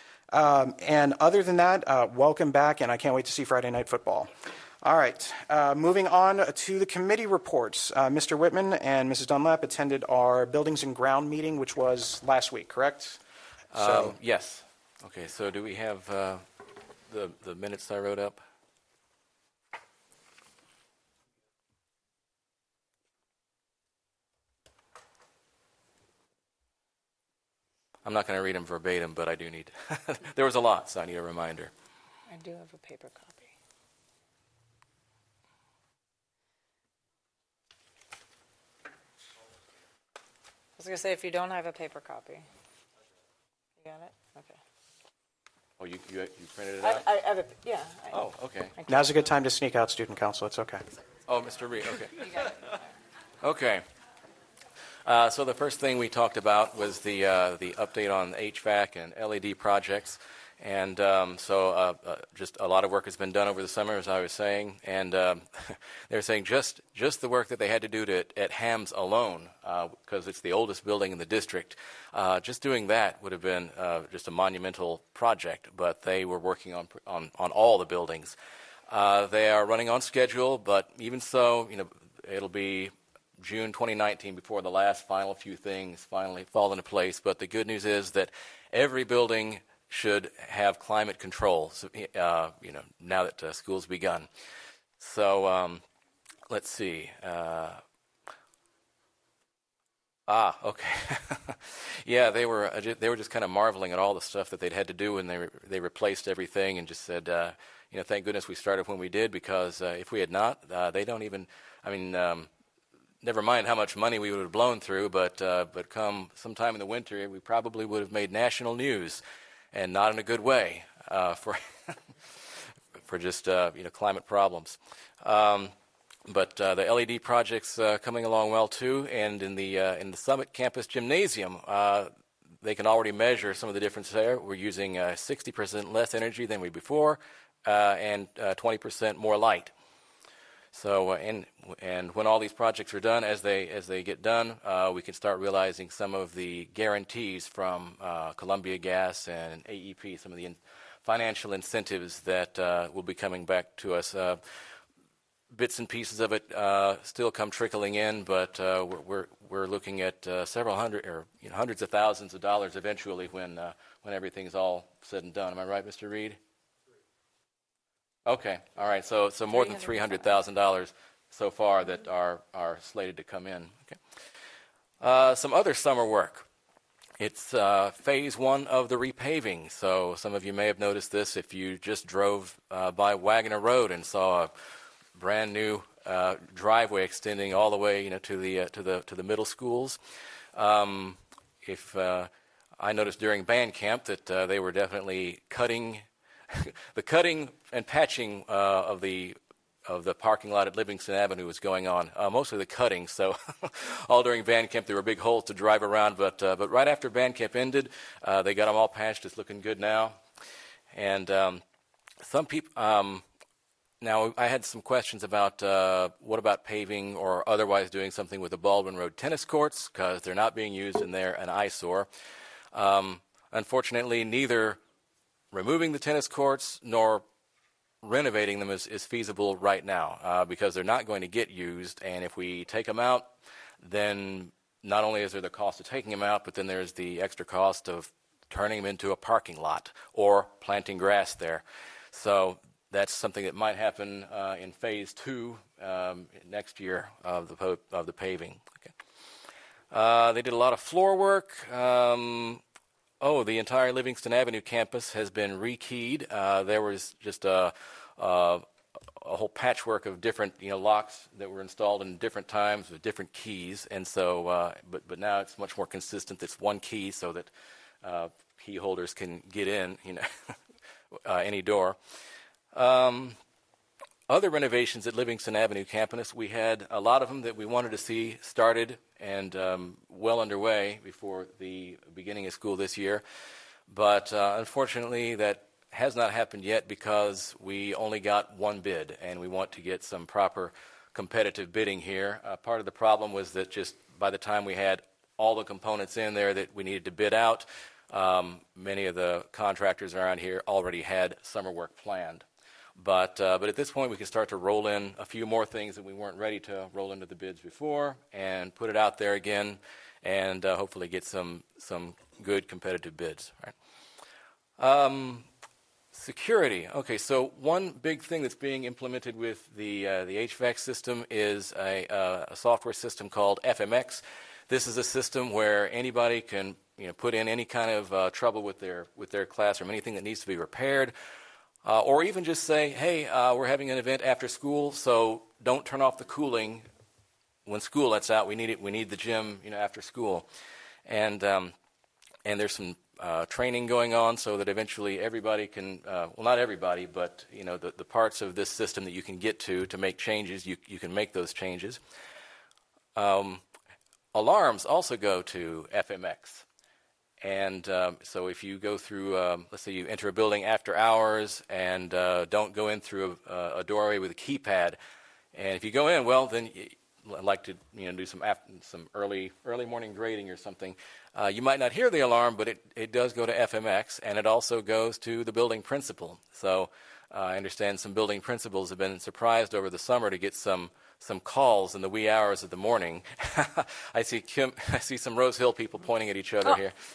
Um, and other than that, uh, welcome back, and I can't wait to see Friday Night Football. All right, uh, moving on to the committee reports. Uh, Mister Whitman and Missus Dunlap attended our Buildings and Ground meeting, which was last week, correct? Um, So, yes. Okay, so do we have uh, the, the minutes I wrote up? I'm not going to read them verbatim, but I do need, there was a lot, so I need a reminder. I do have a paper copy. I was going to say, if you don't have a paper copy. You got it? Okay. Oh, you, you, you printed it I, out? I have a, yeah. I- Oh, okay. now's a good time to sneak out, student council. It's okay. Oh, Mister Reed, okay. You got it. Okay. Uh, so the first thing we talked about was the uh, the update on H V A C and L E D projects, and um, so uh, uh, just a lot of work has been done over the summer, as I was saying, and um, they were saying just just the work that they had to do to, at Hams alone, because uh, it's the oldest building in the district. Uh, just doing that would have been uh, just a monumental project, but they were working on on, on all the buildings. Uh, they are running on schedule, but even so, you know, it'll be June twenty nineteen before the last final few things finally fall into place. But the good news is that every building should have climate control, so, uh, you know, now that uh, school's begun. So um, let's see. Uh, ah, okay. Yeah, they were uh, they were just kind of marveling at all the stuff that they'd had to do, and they re- they replaced everything, and just said, uh, you know, thank goodness we started when we did, because uh, if we had not, uh, they don't even. I mean. Um, Never mind how much money we would have blown through, but uh, but come sometime in the winter, we probably would have made national news, and not in a good way uh, for for just uh, you know climate problems. Um, but uh, the L E D project's uh, coming along well too, and in the uh, in the Summit Campus Gymnasium, uh, they can already measure some of the difference there. We're using uh, sixty percent less energy than we before, uh, and uh, twenty percent more light. So, uh, and and when all these projects are done, as they as they get done, uh, we can start realizing some of the guarantees from uh, Columbia Gas and A E P, some of the in financial incentives that uh, will be coming back to us. Uh, bits and pieces of it uh, still come trickling in, but uh, we're, we're we're looking at uh, several hundred or you know, hundreds of thousands of dollars eventually when uh, when everything's all said and done. Am I right, Mister Reed? Okay, all right. So so more than three hundred thousand dollars so far that are are slated to come in. Okay. Uh, some other summer work. It's uh, phase one of the repaving. So some of you may have noticed this if you just drove uh, by Wagner Road and saw a brand new uh, driveway extending all the way, you know, to the uh, to the to the middle schools. Um, if uh, I noticed during band camp that uh, they were definitely cutting the cutting and patching uh, of the of the parking lot at Livingston Avenue was going on, uh, mostly the cutting. So all during band camp there were big holes to drive around, but uh, but right after band camp ended, uh, they got them all patched. It's looking good now. And um, some people. Um, Now, I had some questions about uh, what about paving or otherwise doing something with the Baldwin Road tennis courts, because they're not being used and they're an eyesore. Um, unfortunately, neither removing the tennis courts nor renovating them is, is feasible right now uh, because they're not going to get used. And if we take them out, then not only is there the cost of taking them out, but then there's the extra cost of turning them into a parking lot or planting grass there. So that's something that might happen uh, in phase two um, next year of the po of the paving. Okay. Uh, they did a lot of floor work. Um, oh, the entire Livingston Avenue campus has been rekeyed. Uh, there was just a, a, a whole patchwork of different, you know, locks that were installed in different times with different keys, and so, uh, but but now it's much more consistent. It's one key so that uh, key holders can get in, you know, uh, any door. Um, other renovations at Livingston Avenue campus, we had a lot of them that we wanted to see started and um, well underway before the beginning of school this year. But uh, unfortunately, that has not happened yet because we only got one bid, and we want to get some proper competitive bidding here. Uh, part of the problem was that just by the time we had all the components in there that we needed to bid out, um, many of the contractors around here already had summer work planned. But uh, but at this point, we can start to roll in a few more things that we weren't ready to roll into the bids before, and put it out there again, and uh, hopefully get some some good competitive bids. Right. Um, security. Okay, so one big thing that's being implemented with the uh, the H V A C system is a, uh, a software system called F M X. This is a system where anybody can you know put in any kind of uh, trouble with their with their classroom, anything that needs to be repaired. Uh, or even just say, hey, uh, we're having an event after school, so don't turn off the cooling when school lets out. We need it. We need the gym, you know, after school, and um, and there's some uh, training going on so that eventually everybody can, uh, well, not everybody, but you know, the the parts of this system that you can get to to make changes, you you can make those changes. Um, alarms also go to F M X. And um, so if you go through, um, let's say you enter a building after hours and uh, don't go in through a, a doorway with a keypad, and if you go in, well, then you like to you know do some after, some early early morning grading or something. Uh, you might not hear the alarm, but it, it does go to F M X, and it also goes to the building principal. So uh, I understand some building principals have been surprised over the summer to get some some calls in the wee hours of the morning. I see Kim, I see some Rose Hill people pointing at each other oh. here.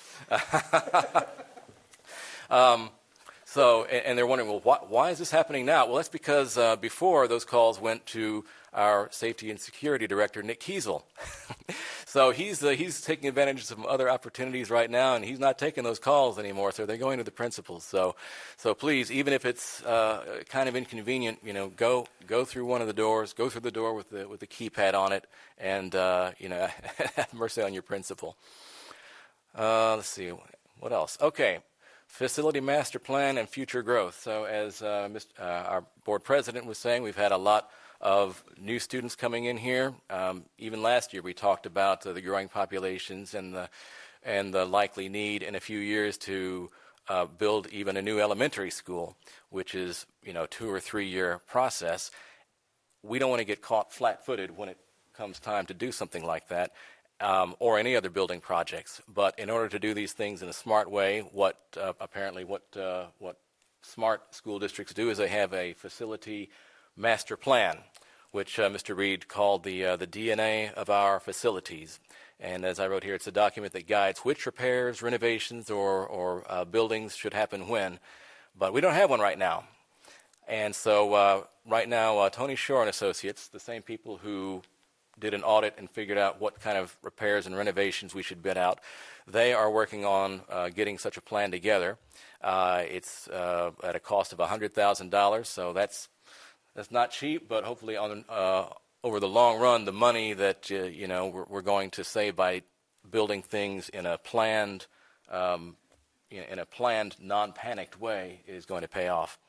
um, so, and, and they're wondering, well, why, why is this happening now? Well, that's because uh, before those calls went to our safety and security director, Nick Kiesel. So he's uh, he's taking advantage of some other opportunities right now, and he's not taking those calls anymore. So they're going to the principals. So, so please, even if it's uh, kind of inconvenient, you know, go go through one of the doors, go through the door with the with the keypad on it, and uh, you know, have mercy on your principal. Uh, let's see, what else? Okay, facility master plan and future growth. So as uh, Mister Uh, our board president was saying, we've had a lot of new students coming in here. Um, even last year we talked about uh, the growing populations and the and the likely need in a few years to uh, build even a new elementary school, which is, you know, two or three year process. We don't want to get caught flat-footed when it comes time to do something like that, um, or any other building projects. But in order to do these things in a smart way, what uh, apparently what uh, what smart school districts do is they have a facility master plan, which uh, Mister Reed called the uh, the D N A of our facilities. And as I wrote here, it's a document that guides which repairs, renovations, or, or uh, buildings should happen when. But we don't have one right now. And so uh, right now, uh, Tony Shore and Associates, the same people who did an audit and figured out what kind of repairs and renovations we should bid out, they are working on uh, getting such a plan together. Uh, it's uh, at a cost of one hundred thousand dollars, so that's that's not cheap, but hopefully on uh, over the long run, the money that uh, you know we're, we're going to save by building things in a planned, um, in, in a planned, non-panicked way is going to pay off.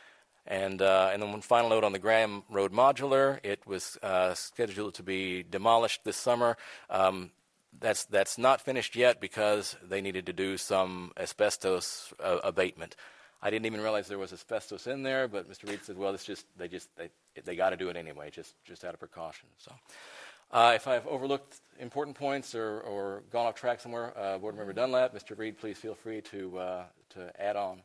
And uh, and then one final note on the Graham Road Modular, it was uh, scheduled to be demolished this summer. Um, that's that's not finished yet because they needed to do some asbestos uh, abatement. I didn't even realize there was asbestos in there, but Mister Reed said, "Well, it's just they just they they got to do it anyway, just just out of precaution." So, uh, if I've overlooked important points or, or gone off track somewhere, uh, Board Member Dunlap, Mister Reed, please feel free to uh, to add on.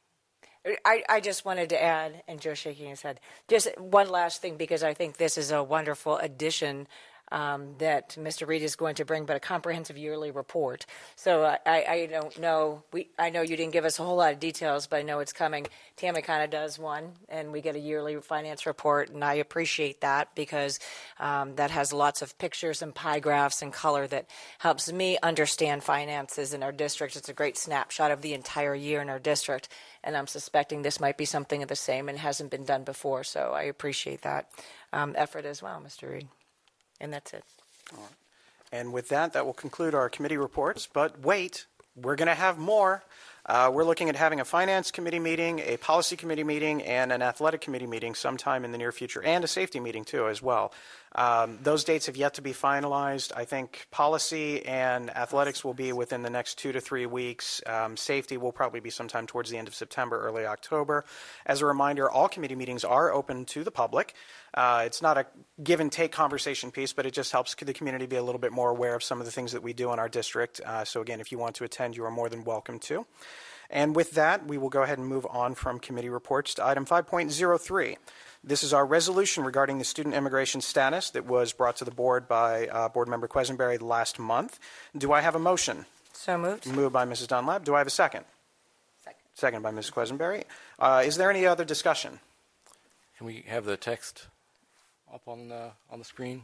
I, I just wanted to add, and Joe's shaking his head, just one last thing, because I think this is a wonderful addition um, that Mister Reed is going to bring, but a comprehensive yearly report. So I, I don't know, we I know you didn't give us a whole lot of details, but I know it's coming. Tammy kind of does one, and we get a yearly finance report, and I appreciate that because um, that has lots of pictures and pie graphs and color that helps me understand finances in our district. It's a great snapshot of the entire year in our district, and I'm suspecting this might be something of the same and hasn't been done before, so I appreciate that um, effort as well, Mister Reed. And that's it. All right. And with that, that will conclude our committee reports. But wait, we're going to have more. Uh, we're looking at having a finance committee meeting, a policy committee meeting, and an athletic committee meeting sometime in the near future, and a safety meeting too as well. Um, those dates have yet to be finalized. I think policy and athletics will be within the next two to three weeks. Um, safety will probably be sometime towards the end of September, early October. As a reminder, all committee meetings are open to the public. Uh, it's not a give and take conversation piece, but it just helps the community be a little bit more aware of some of the things that we do in our district. Uh, so again, if you want to attend, you are more than welcome to. And with that, we will go ahead and move on from committee reports to item five point oh three. This is our resolution regarding the student immigration status that was brought to the board by uh, Board Member Quesenberry last month. Do I have a motion? So moved. Moved by Missus Dunlap. Do I have a second? Second. Second by Missus Quesenberry. Uh, is there any other discussion? Can we have the text up on the, on the screen?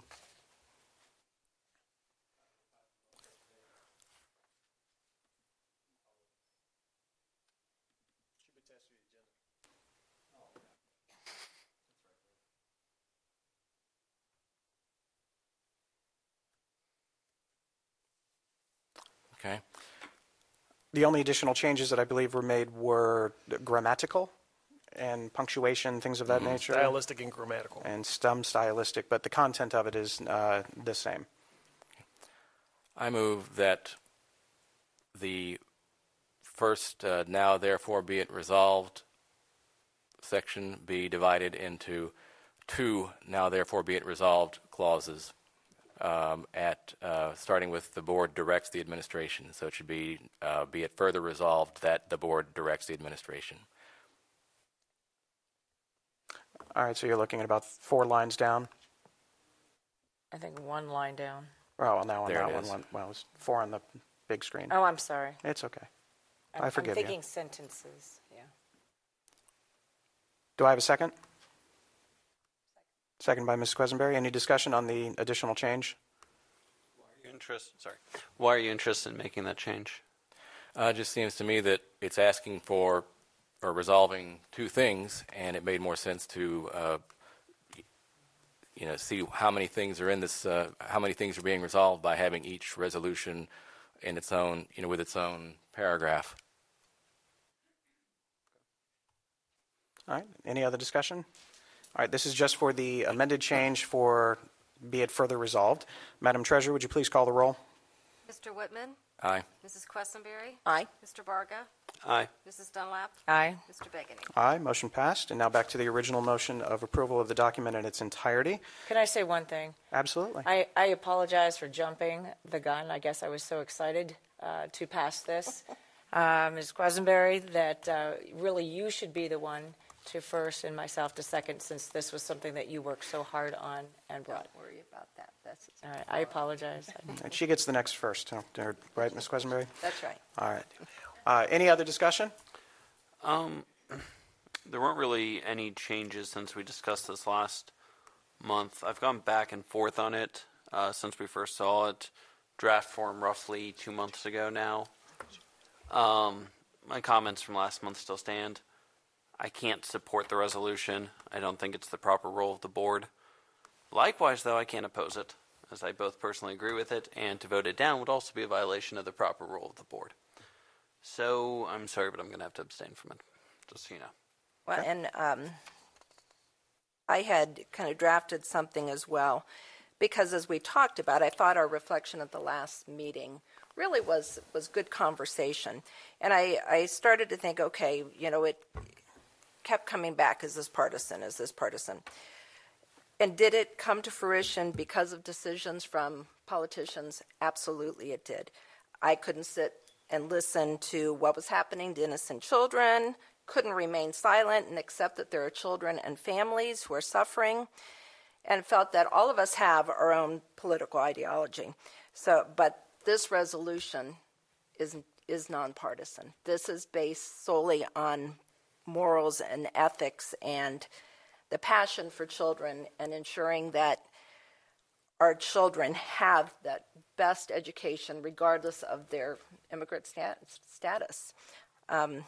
Okay. The only additional changes that I believe were made were grammatical and punctuation, things of that Mm-hmm. nature. Stylistic and grammatical. And some stylistic, but the content of it is uh, the same. I move that the first uh, now therefore be it resolved section be divided into two now therefore be it resolved clauses. Um, at uh, starting with the board directs the administration, so it should be uh, be it further resolved that the board directs the administration. All right, so you're looking at about four lines down. I think one line down. Oh, well, now on There that it one, is. one, well, it was four on the big screen. Oh, I'm sorry. It's okay. I'm, I forgive I'm thinking you. sentences. Yeah. Do I have a second? Second by Miz Quesenberry. Any discussion on the additional change? Why are you interested? Sorry. Why are you interested in making that change? Uh, it just seems to me that it's asking for or resolving two things, and it made more sense to uh, you know see how many things are in this, uh, how many things are being resolved by having each resolution in its own, you know, with its own paragraph. All right, any other discussion? All right, this is just for the amended change for be it further resolved. Madam Treasurer, would you please call the roll? Mister Whitman? Aye. Missus Questenberry? Aye. Mister Barga? Aye. Missus Dunlap? Aye. Mister Begany? Aye, motion passed. And now back to the original motion of approval of the document in its entirety. Can I say one thing? Absolutely. I, I apologize for jumping the gun. I guess I was so excited uh, to pass this. Uh, Miz Quesenberry, that uh, really you should be the one to first and myself to second, since this was something that you worked so hard on and brought. Don't worry about that. That's All right, I apologize. And she gets the next first, huh? Right, Miz Quesenberry? That's right. All right. Uh, any other discussion? Um, there weren't really any changes since we discussed this last month. I've gone back and forth on it uh, since we first saw it. Draft form roughly two months ago now. Um, my comments from last month still stand. I can't support the resolution. I don't think it's the proper role of the board. Likewise, though, I can't oppose it, as I both personally agree with it, and to vote it down would also be a violation of the proper role of the board. So I'm sorry, but I'm going to have to abstain from it, just so you know. Well, and um, I had kind of drafted something as well, because as we talked about, I thought our reflection at the last meeting really was was good conversation. And I, I started to think, okay, you know, it kept coming back, is this partisan, is this partisan? And did it come to fruition because of decisions from politicians? Absolutely it did. I couldn't sit and listen to what was happening to innocent children, couldn't remain silent and accept that there are children and families who are suffering, and felt that all of us have our own political ideology. So, but this resolution is is nonpartisan. This is based solely on morals and ethics and the passion for children and ensuring that our children have that best education regardless of their immigrant stat- status. Um,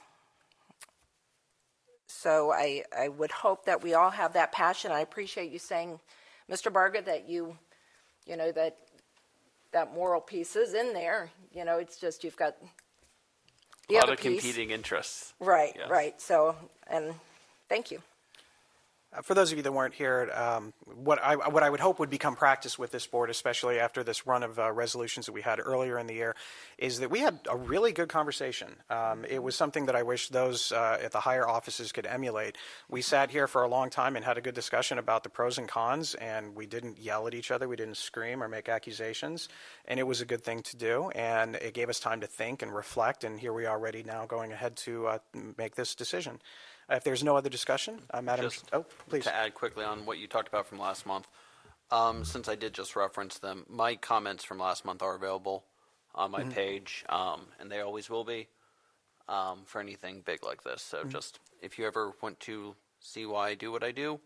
so I, I would hope that we all have that passion. I appreciate you saying, Mister Barga, that you, you know, that that moral piece is in there. You know, it's just you've got the A lot other of piece. competing interests. Right, Yes. right. So, and thank you. Uh, For those of you that weren't here, um, what I what I would hope would become practice with this board, especially after this run of uh, resolutions that we had earlier in the year, is that we had a really good conversation. Um, it was something that I wish those uh, at the higher offices could emulate. We sat here for a long time and had a good discussion about the pros and cons, and we didn't yell at each other, we didn't scream or make accusations, and it was a good thing to do, and it gave us time to think and reflect, and here we are ready now going ahead to uh, make this decision. Uh, If there's no other discussion, uh, Madam, Just oh, please. To add quickly on what you talked about from last month, um, since I did just reference them, my comments from last month are available on my Mhm. page, um, and they always will be um, for anything big like this. So Mhm. just if you ever want to see why I do what I do,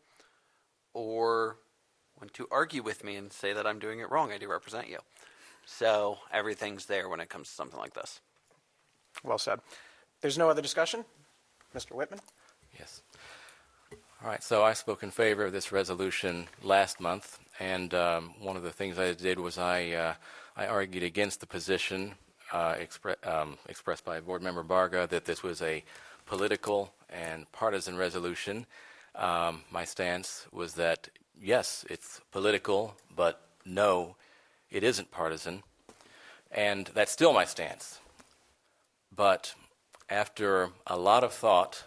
or want to argue with me and say that I'm doing it wrong, I do represent you. So everything's there when it comes to something like this. Well said. There's no other discussion? Mister Whitman? Yes. All right, so I spoke in favor of this resolution last month, and um, one of the things I did was I uh, I argued against the position uh, expre- um, expressed by Board Member Barga that this was a political and partisan resolution. Um, my stance was that, yes, it's political, but no, it isn't partisan, and that's still my stance. But after a lot of thought,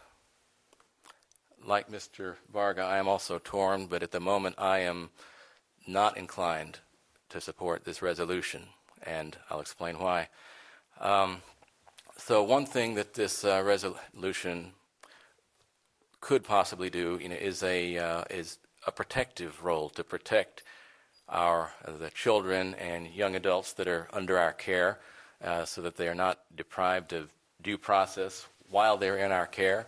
like Mister Varga, I am also torn, but at the moment I am not inclined to support this resolution, and I'll explain why. Um, so one thing that this uh, resolution could possibly do, you know, is a uh, is a protective role to protect our uh, the children and young adults that are under our care, uh, so that they are not deprived of due process while they're in our care.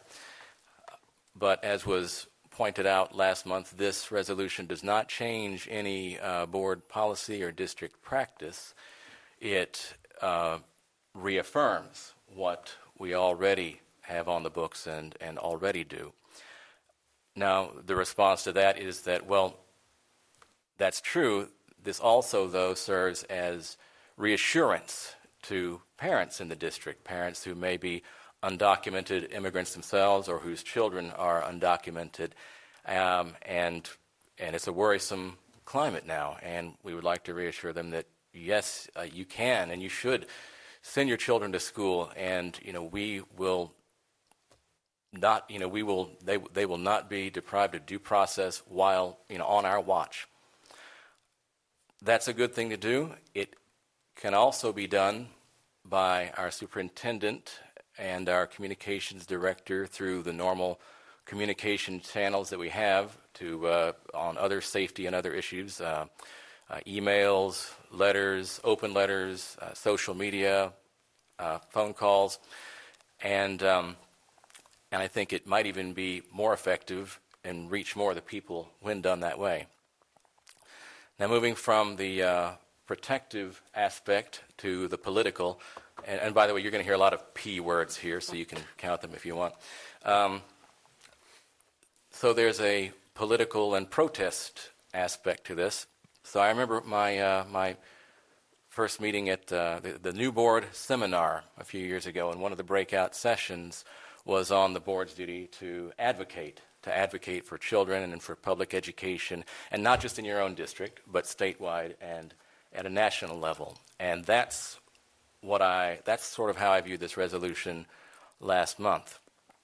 But as was pointed out last month, this resolution does not change any uh, board policy or district practice. It uh, reaffirms what we already have on the books and, and already do. Now, the response to that is that, well, that's true. This also, though, serves as reassurance to parents in the district, parents who may be undocumented immigrants themselves or whose children are undocumented. Um, and and it's a worrisome climate now, and we would like to reassure them that yes, uh, you can and you should send your children to school, and you know we will not, you know we will they they will not be deprived of due process while you know on our watch. That's a good thing to do. It can also be done by our superintendent and our communications director through the normal communication channels that we have to uh, on other safety and other issues, uh, uh, emails, letters, open letters, uh, social media, uh, phone calls, and um, and I think it might even be more effective and reach more of the people when done that way. Now, moving from the uh, protective aspect to the political, and, and by the way, you're going to hear a lot of P words here, so you can count them if you want. Um, So there's a political and protest aspect to this. So I remember my uh, my first meeting at uh, the, the new board seminar a few years ago, and one of the breakout sessions was on the board's duty to advocate, to advocate for children and for public education, and not just in your own district, but statewide and at a national level. And that's what I, that's sort of how I viewed this resolution last month.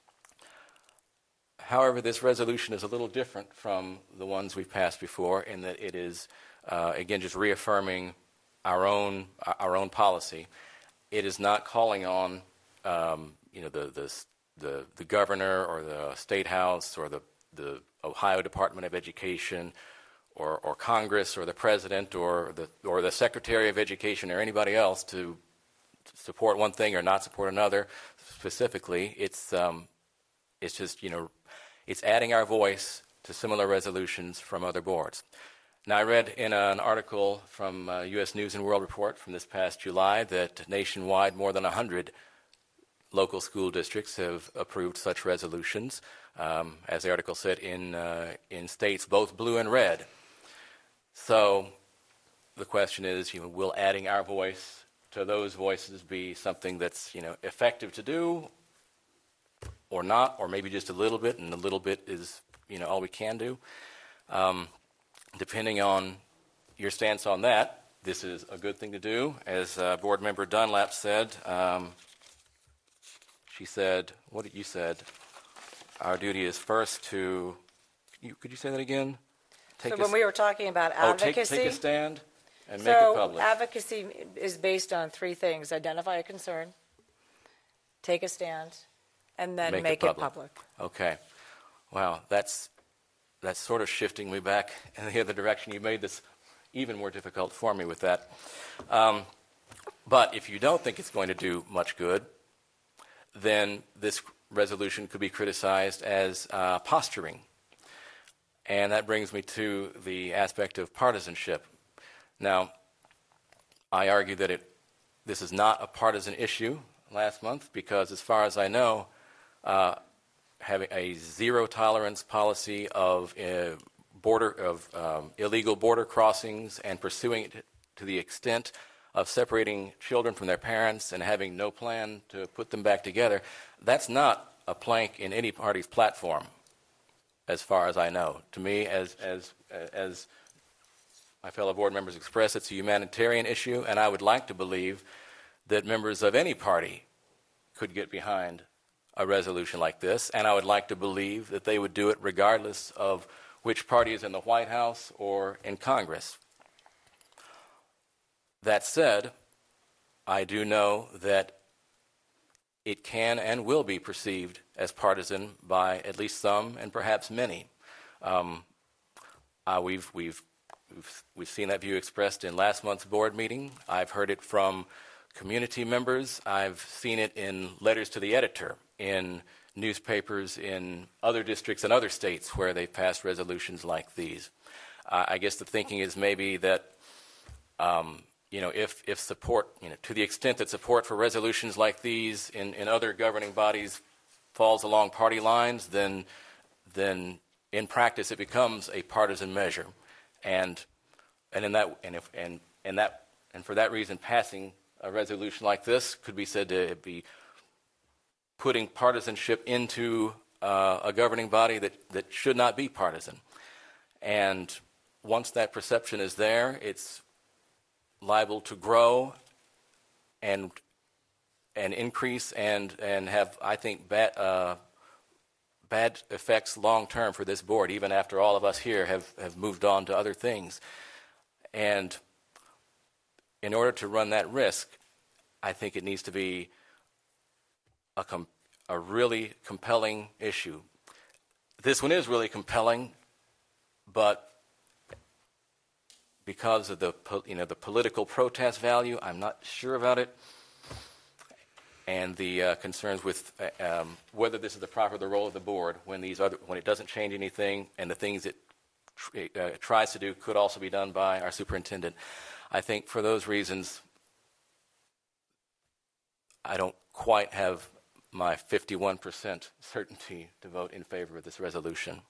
However, this resolution is a little different from the ones we've passed before in that it is, uh, again, just reaffirming our own our own policy. It is not calling on, um, you know, the, the the the governor or the state house or the the Ohio Department of Education or or Congress or the president or the or the Secretary of Education or anybody else to support one thing or not support another. Specifically, it's um, it's just, you know, it's adding our voice to similar resolutions from other boards. Now, I read in an article from uh, U S News and World Report from this past July that nationwide more than one hundred local school districts have approved such resolutions, um, as the article said, in, uh, in states both blue and red. So the question is, you know, will adding our voice to those voices be something that's, you know, effective to do or not, or maybe just a little bit, and a little bit is, you know, all we can do? Um, depending on your stance on that, this is a good thing to do. As uh, Board Member Dunlap said, um, she said, what did you said? Our duty is first to, you, could you say that again? Take so a, when we were talking about advocacy. Oh, take, take a stand and so make it public. Advocacy is based on three things: identify a concern, take a stand, and then make, make it, public. it public. Okay. Wow, that's that's sort of shifting me back in the other direction. You made this even more difficult for me with that. Um, but if you don't think it's going to do much good, then this resolution could be criticized as uh, posturing. And that brings me to the aspect of partisanship. Now, I argue that it this is not a partisan issue last month because, as far as I know, uh, having a zero tolerance policy of uh, border of um, illegal border crossings and pursuing it to the extent of separating children from their parents and having no plan to put them back together, that's not a plank in any party's platform, as far as I know. To me, as as as my fellow board members express, it's a humanitarian issue, and I would like to believe that members of any party could get behind a resolution like this, and I would like to believe that they would do it regardless of which party is in the White House or in Congress. That said, I do know that it can and will be perceived as partisan by at least some and perhaps many. Um, uh, we've, we've, we've, we've seen that view expressed in last month's board meeting. I've heard it from community members. I've seen it in letters to the editor, in newspapers in other districts and other states where they've passed resolutions like these. Uh, I guess the thinking is maybe that um, you know, if, if support, you know, to the extent that support for resolutions like these in, in other governing bodies falls along party lines, then then in practice it becomes a partisan measure, and and in that and if and and that and for that reason, passing a resolution like this could be said to be putting partisanship into uh, a governing body that, that should not be partisan. And once that perception is there, it's liable to grow and and increase and and have, I think, bad uh, bad effects long term for this board, even after all of us here have, have moved on to other things. And in order to run that risk, I think it needs to be a com- a really compelling issue. This one is really compelling, but because of the po- you know the political protest value, I'm not sure about it, and the uh, concerns with uh, um, whether this is the proper the role of the board when these other when it doesn't change anything, and the things it tr- uh, tries to do could also be done by our superintendent. I think for those reasons, I don't quite have my fifty-one percent certainty to vote in favor of this resolution.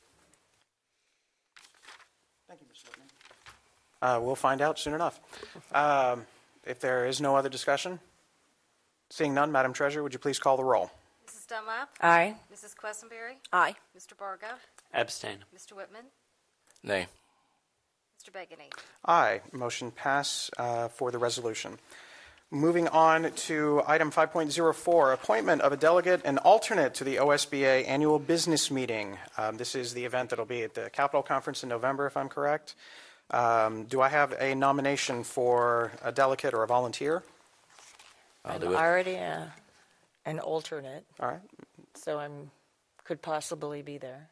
Thank you, Mister Whitman. Uh, we'll find out soon enough. Um, if there is no other discussion, seeing none, Madam Treasurer, would you please call the roll? Missus Dunlap? Aye. Missus Quessenberry? Aye. Mister Barga? Abstain. Mister Whitman? Nay. Mister Begany? Aye. Motion pass uh, for the resolution. Moving on to item five point oh four, appointment of a delegate and alternate to the O S B A annual business meeting. Um, this is the event that will be at the Capitol Conference in November, if I'm correct. Um, do I have a nomination for a delegate or a volunteer? I'll I'm do it. already uh, an alternate. All right. So I'm could possibly be there.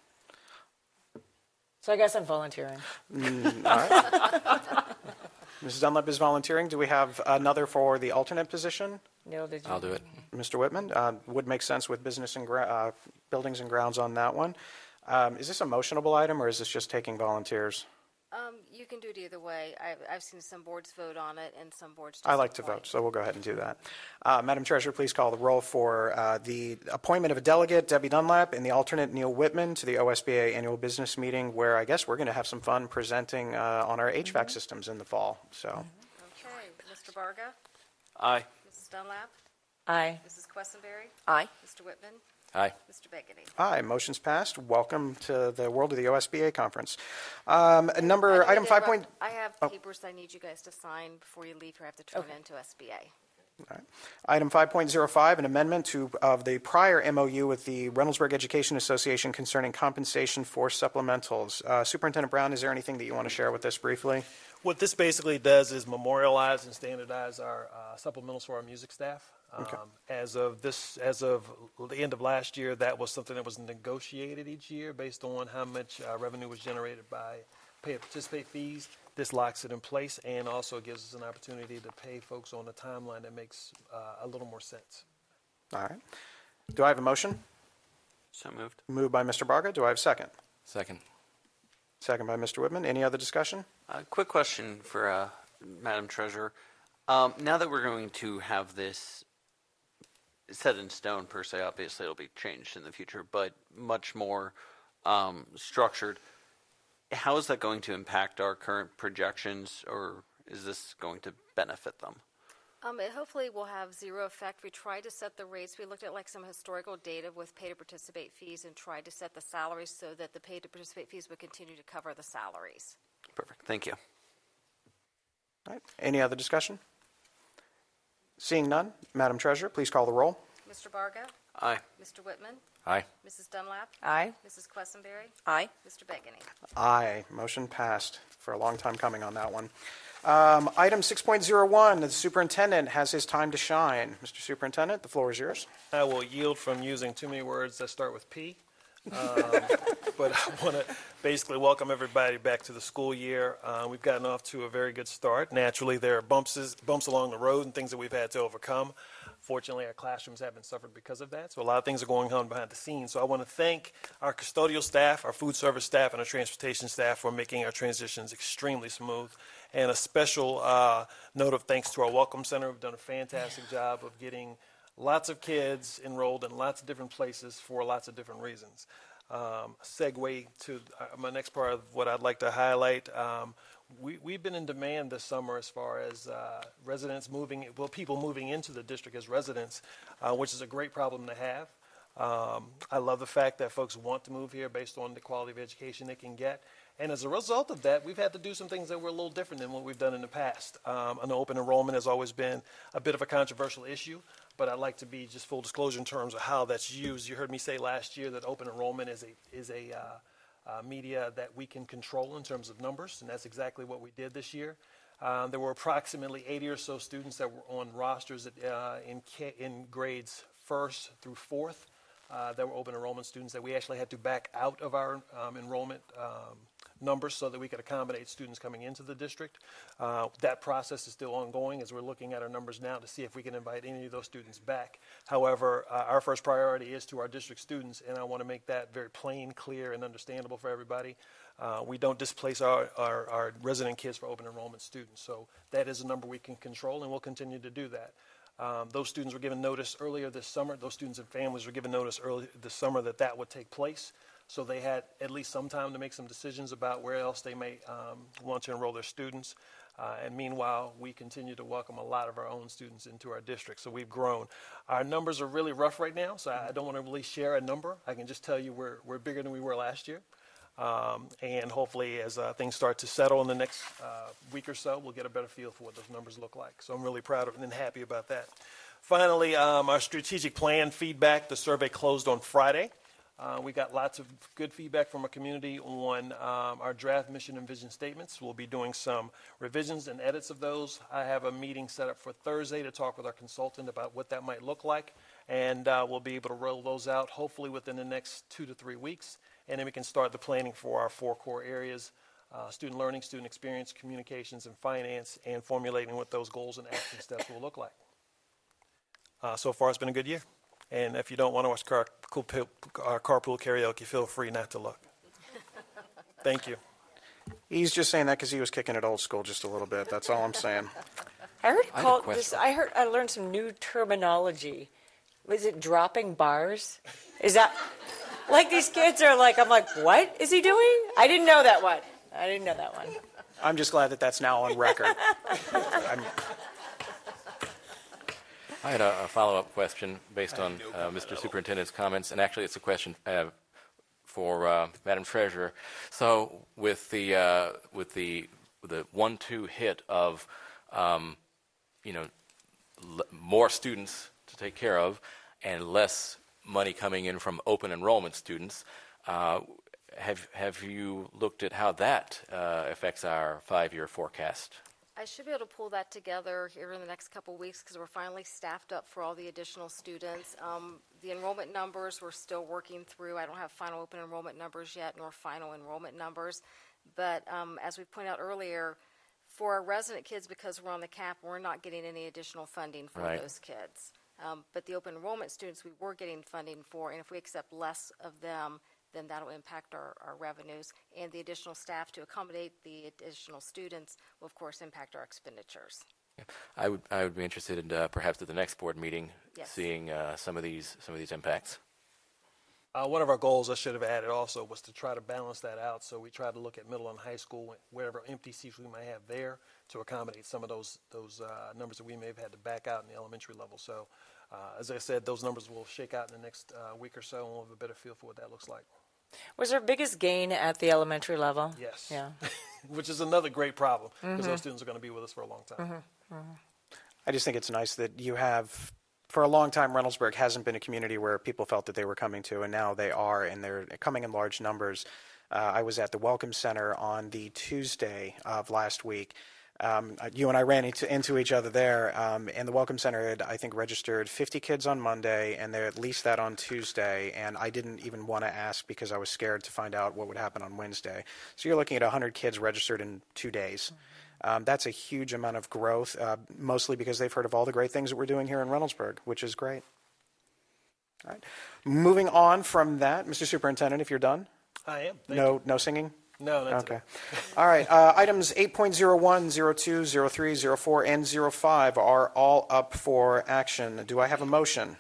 So I guess I'm volunteering. Mm, all right. Missus Dunlap is volunteering. Do we have another for the alternate position? No, did you? I'll do it. Mister Whitman, uh, would make sense with business and gra- uh, buildings and grounds on that one. Um, is this a motionable item, or is this just taking volunteers? Um, you can do it either way. I've, I've seen some boards vote on it and some boards I like to disappoint. vote, so we'll go ahead and do that. Uh, Madam Treasurer, please call the roll for uh, the appointment of a delegate, Debbie Dunlap, and the alternate, Neil Whitman, to the O S B A annual business meeting, where I guess we're going to have some fun presenting uh, on our H V A C systems in the fall. So, Okay. Mister Barga? Aye. Missus Dunlap? Aye. Missus Quessenberry? Aye. Mister Whitman? Aye. Mister Begany? aye, motion's passed. Welcome to the world of the O S B A conference. Um, number I item need to five interrupt. point. I have oh. papers I need you guys to sign before you leave here. I have to turn Okay. in to S B A. All right. Item five point oh five, an amendment to of the prior M O U with the Reynoldsburg Education Association concerning compensation for supplementals. Uh, Superintendent Brown, is there anything that you want to share with us briefly? What this basically does is memorialize and standardize our uh, supplementals for our music staff. Um, Okay. As of this, as of the end of last year, that was something that was negotiated each year based on how much uh, revenue was generated by pay participate fees. This locks it in place and also gives us an opportunity to pay folks on a timeline that makes uh, a little more sense. All right. Do I have a motion? So moved. Moved by Mister Barga. Do I have a second? Second. Second by Mister Whitman. Any other discussion? Uh, quick question for uh, Madam Treasurer. Um, now that we're going to have this set in stone, per se, obviously it'll be changed in the future, but much more um, structured, how is that going to impact our current projections, or is this going to benefit them? Um, it hopefully will have zero effect. We tried to set the rates. We looked at like some historical data with pay to participate fees and tried to set the salaries so that the pay to participate fees would continue to cover the salaries. Perfect. Thank you. All right. Any other discussion? Seeing none, Madam Treasurer, please call the roll. Mister Barga? Aye. Mister Whitman? Aye. Missus Dunlap? Aye. Missus Quessenberry? Aye. Mister Begany? Aye. Motion passed for a long time coming on that one. Um, item six point oh one, the superintendent has his time to shine. Mister Superintendent, the floor is yours. I will yield from using too many words that start with P. Um, but I want to basically welcome everybody back to the school year. Uh, we've gotten off to a very good start. Naturally, there are bumps, bumps along the road and things that we've had to overcome. Fortunately, our classrooms haven't suffered because of that, so a lot of things are going on behind the scenes. So I want to thank our custodial staff, our food service staff, and our transportation staff for making our transitions extremely smooth. And a special uh, note of thanks to our Welcome Center. We've done a fantastic job of getting lots of kids enrolled in lots of different places for lots of different reasons. Um, segue to uh, my next part of what I'd like to highlight. Um, we, we've been in demand this summer as far as uh, residents moving, well, people moving into the district as residents, uh, which is a great problem to have. Um, I love the fact that folks want to move here based on the quality of education they can get. And as a result of that, we've had to do some things that were a little different than what we've done in the past. Um, I know open enrollment has always been a bit of a controversial issue, but I'd like to be just full disclosure in terms of how that's used. You heard me say last year that open enrollment is a, is a uh, uh, media that we can control in terms of numbers, and that's exactly what we did this year. Um, there were approximately eighty or so students that were on rosters at, uh, in, in grades first through fourth. Uh, that were open enrollment students that we actually had to back out of our um, enrollment um, numbers so that we could accommodate students coming into the district. Uh, that process is still ongoing as we're looking at our numbers now to see if we can invite any of those students back. However, uh, our first priority is to our district students, and I want to make that very plain, clear, and understandable for everybody. Uh, we don't displace our, our, our resident kids for open enrollment students. So that is a number we can control, and we'll continue to do that. Um, those students were given notice earlier this summer. Those students and families were given notice early this summer that that would take place. So they had at least some time to make some decisions about where else they may um, want to enroll their students. Uh, and meanwhile, we continue to welcome a lot of our own students into our district. So we've grown. Our numbers are really rough right now, so I don't want to really share a number. I can just tell you we're, we're bigger than we were last year. Um, and hopefully as uh, things start to settle in the next uh, week or so, we'll get a better feel for what those numbers look like. So I'm really proud of it and happy about that. Finally, um, our strategic plan feedback, the survey closed on Friday. Uh, we got lots of good feedback from our community on um, our draft mission and vision statements. We'll be doing some revisions and edits of those. I have a meeting set up for Thursday to talk with our consultant about what that might look like. And uh, we'll be able to roll those out hopefully within the next two to three weeks. And then we can start the planning for our four core areas, uh, student learning, student experience, communications, and finance, and formulating what those goals and action steps will look like. Uh, so far, it's been a good year. And if you don't want to watch car, cool, uh, carpool karaoke, feel free not to look. Thank you. He's just saying that because he was kicking it old school just a little bit. That's all I'm saying. I heard I called this. I heard. I learned some new terminology. Was it dropping bars? Is that like these kids are like? I'm like, what is he doing? I didn't know that one. I didn't know that one. I'm just glad that that's now on record. I'm, I had a, a follow-up question based on uh, Mister Superintendent's comments, and actually it's a question uh, for uh, Madam Treasurer. So with the uh, with the the one two hit of um, you know l- more students to take care of and less money coming in from open enrollment students, uh, have have you looked at how that uh, affects our five-year forecast? I should be able to pull that together here in the next couple of weeks because we're finally staffed up for all the additional students. Um, the enrollment numbers we're still working through. I don't have final open enrollment numbers yet, nor final enrollment numbers. But um, as we pointed out earlier, for our resident kids, because we're on the cap, we're not getting any additional funding for Right. those kids. Um, but the open enrollment students we were getting funding for, and if we accept less of them, then that'll impact our, our revenues. And the additional staff to accommodate the additional students will, of course, impact our expenditures. I would I would be interested in uh, perhaps at the next board meeting Yes. seeing uh, some of these some of these impacts. Uh, one of our goals I should have added also was to try to balance that out. So we tried to look at middle and high school, whatever empty seats we might have there, to accommodate some of those those uh, numbers that we may have had to back out in the elementary level. So uh, as I said, those numbers will shake out in the next uh, week or so, and we'll have a better feel for what that looks like. Was our biggest gain at the elementary level? Yes. Yeah. Which is another great problem because Mhm. those students are going to be with us for a long time. Mm-hmm. Mm-hmm. I just think it's nice that you have, for a long time, Reynoldsburg hasn't been a community where people felt that they were coming to, and now they are, and they're coming in large numbers. Uh, I was at the Welcome Center on the Tuesday of last week. Um, you and I ran into, into each other there, um, and the Welcome Center had, I think, registered fifty kids on Monday, and they're at least that on Tuesday, and I didn't even want to ask because I was scared to find out what would happen on Wednesday. So you're looking at one hundred kids registered in two days. Um, that's a huge amount of growth, uh, mostly because they've heard of all the great things that we're doing here in Reynoldsburg, which is great. All right. Moving on from that, Mister Superintendent, if you're done. I am. Thank no, you. no singing? No, not okay. today. All right. Uh, items eight point oh one, oh two, oh three, oh four, and oh five are all up for action. Do I have a motion?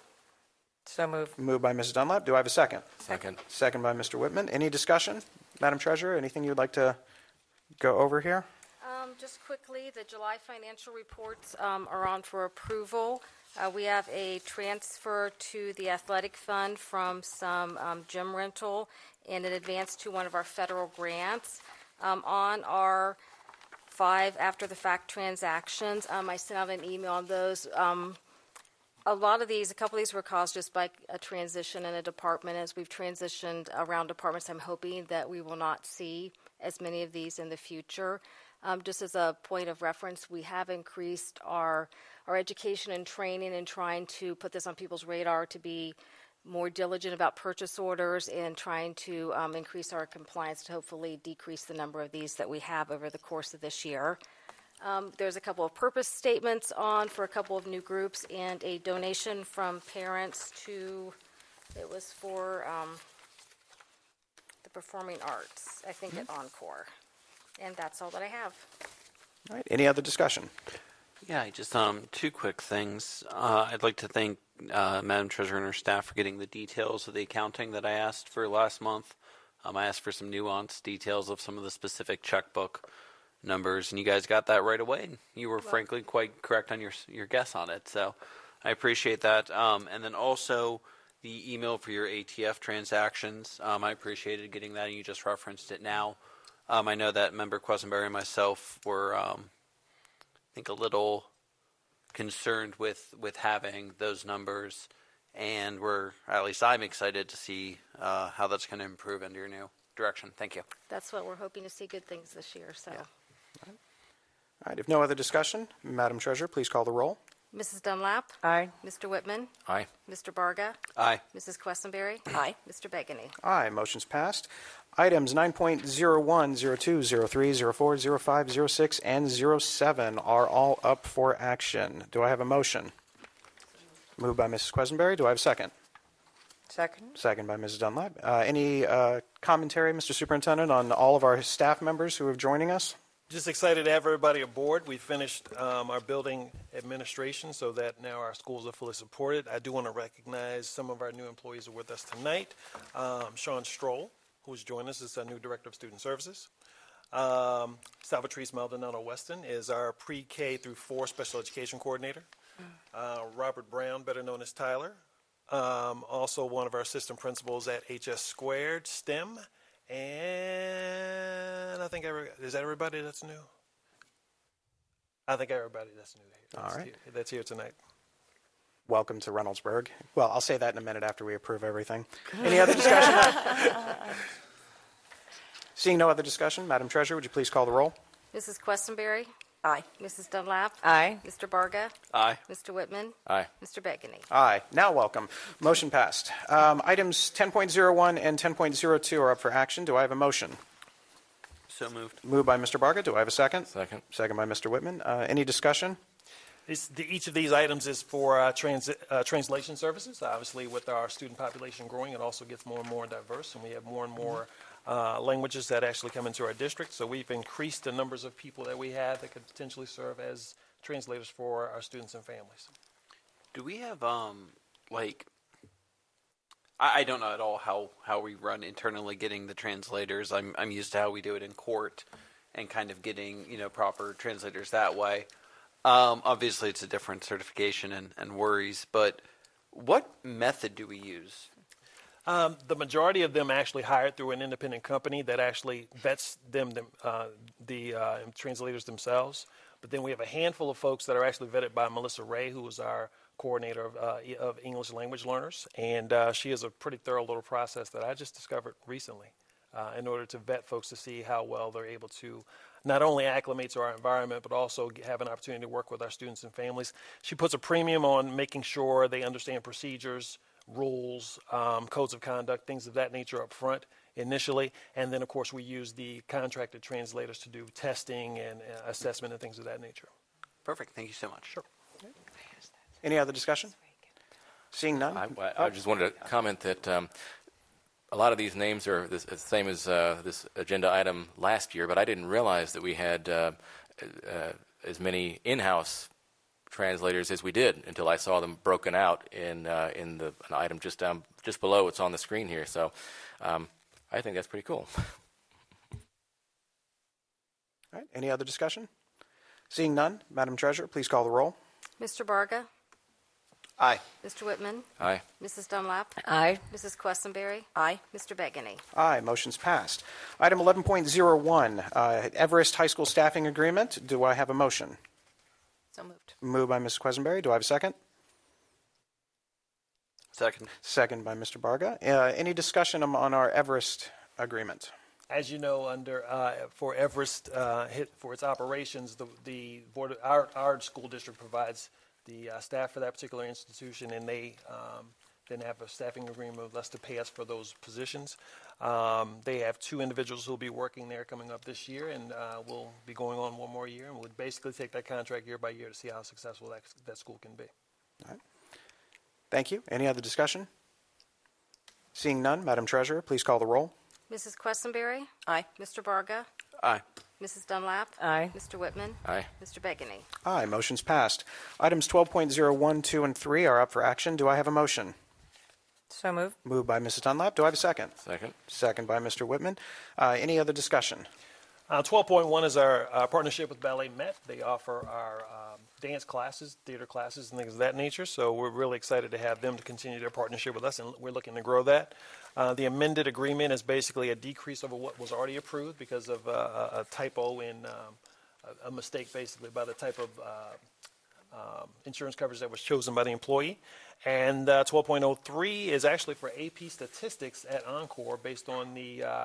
So moved. Moved by Missus Dunlap. Do I have a second? Second. Second by Mister Whitman. Any discussion? Madam Treasurer, anything you'd like to go over here? Um, just quickly, the July financial reports um, are on for approval. Uh, we have a transfer to the athletic fund from some um, gym rental and an advance to one of our federal grants. Um, on our five after-the-fact transactions, um, I sent out an email on those. Um, a lot of these, a couple of these were caused just by a transition in a department. As we've transitioned around departments, I'm hoping that we will not see as many of these in the future. Um, just as a point of reference, we have increased our our education and training and trying to put this on people's radar to be more diligent about purchase orders and trying to um, increase our compliance to hopefully decrease the number of these that we have over the course of this year. Um, there's a couple of purpose statements on for a couple of new groups and a donation from parents to, it was for um, the performing arts, I think mm-hmm. at Encore. And that's all that I have. All right. Any other discussion? Yeah, just um, two quick things. Uh, I'd like to thank uh, Madam Treasurer and her staff for getting the details of the accounting that I asked for last month. Um, I asked for some nuanced details of some of the specific checkbook numbers, and you guys got that right away. You were well, frankly quite correct on your your guess on it, so I appreciate that. Um, and then also the email for your A T F transactions. Um, I appreciated getting that, and you just referenced it now. Um, I know that Member Quesenberry and myself were, um, I think, a little concerned with, with having those numbers, and we're, at least I'm excited to see uh, how that's going to improve into your new direction. Thank you. That's what we're hoping to see, good things this year. So, yeah. All right. All right. If no other discussion, Madam Treasurer, please call the roll. Missus Dunlap. Aye. Mister Whitman. Aye. Mister Barga. Aye. Missus Quesenberry. Aye. Mister Begany. Aye. Motion's passed. Items nine point zero one, zero two, zero three, zero four, zero five, zero six, and zero seven are all up for action. Do I have a motion? Moved by Missus Quesenberry. Do I have a second? Second. Second by Missus Dunlap. Uh, any uh, commentary, Mister Superintendent, on all of our staff members who are joining us? Just excited to have everybody aboard. We finished um, our building administration so that now our schools are fully supported. I do want to recognize some of our new employees who are with us tonight. Um, Sean Stroll, who has joined us, is our new Director of Student Services. Um, Salvatrice Maldonado Weston is our pre-K through four Special Education Coordinator. Uh, Robert Brown, better known as Tyler, um, also one of our assistant principals at H S Squared STEM. And I think every, is that everybody that's new? I think everybody that's new here. That's All right. Here, that's here tonight. Welcome to Reynoldsburg. Well, I'll say that in a minute after we approve everything. Any other discussion? Seeing no other discussion, Madam Treasurer, would you please call the roll? Missus Quesenberry. Aye. Missus Dunlap. Aye. Mister Barga. Aye. Mister Whitman. Aye. Mister Begany. Aye. Now welcome. Motion passed. Um, items ten point zero one and ten point zero two are up for action. Do I have a motion? So moved. Moved by Mister Barga. Do I have a second? Second. Second by Mister Whitman. Uh, any discussion? This, the, each of these items is for uh, trans, uh, translation services. Obviously, with our student population growing, it also gets more and more diverse, and we have more and more uh, languages that actually come into our district. So we've increased the numbers of people that we have that could potentially serve as translators for our students and families. Do we have, um, like, I, I don't know at all how, how we run internally getting the translators. I'm, I'm used to how we do it in court and kind of getting, you know, proper translators that way. Um, obviously, it's a different certification and, and worries, but what method do we use? Um, the majority of them actually hired through an independent company that actually vets them, them uh, the uh, translators themselves. But then we have a handful of folks that are actually vetted by Melissa Ray, who is our coordinator of, uh, of English language learners. And uh, she has a pretty thorough little process that I just discovered recently uh, in order to vet folks to see how well they're able to not only acclimate to our environment, but also have an opportunity to work with our students and families. She puts a premium on making sure they understand procedures, rules, um, codes of conduct, things of that nature up front initially. And then, of course, we use the contracted translators to do testing and uh, assessment and things of that nature. Perfect. Thank you so much. Sure. Any other discussion? Seeing none? I, I, I just wanted to comment that um, a lot of these names are the same as uh, this agenda item last year, but I didn't realize that we had uh, uh, as many in-house translators as we did until I saw them broken out in uh, in the an item just down just below. It's on the screen here, so um, I think that's pretty cool. All right, any other discussion? Seeing none, Madam Treasurer, please call the roll. Mister Barga? Aye. Mister Whitman? Aye. Missus Dunlap? Aye. Missus Quessenberry? Aye. Mister Begany? Aye, motion's passed. Item eleven point oh one, uh, Everest High School Staffing Agreement. Do I have a motion? So moved. Moved by Miz Quessenberry. Do I have a second? Second. Second by Mister Barga. Uh, any discussion on on our Everest agreement? As you know, under uh, for Everest, uh, hit for its operations, the the board, our our school district provides the uh, staff for that particular institution, and they um, then have a staffing agreement with us to pay us for those positions. Um, they have two individuals who will be working there coming up this year, and uh, we'll be going on one more year, and we'll basically take that contract year by year to see how successful that that school can be. All right. Thank you. Any other discussion? Seeing none, Madam Treasurer, please call the roll. Missus Quessenberry? Aye. Mister Barga? Aye. Missus Dunlap? Aye. Mister Whitman? Aye. Mister Begany? Aye, motion's passed. Items twelve point oh one, two, and three are up for action. Do I have a motion? So moved. Moved by Missus Dunlap. Do I have a second? Second. Second by Mister Whitman. Uh, any other discussion? Uh, twelve point one is our uh, partnership with Ballet Met. They offer our um, dance classes, theater classes, and things of that nature. So we're really excited to have them to continue their partnership with us, and we're looking to grow that. Uh, the amended agreement is basically a decrease over what was already approved because of uh, a, a typo in um, a, a mistake, basically, by the type of uh, um, insurance coverage that was chosen by the employee. And uh, twelve point oh three is actually for A P statistics at Encore based on the uh,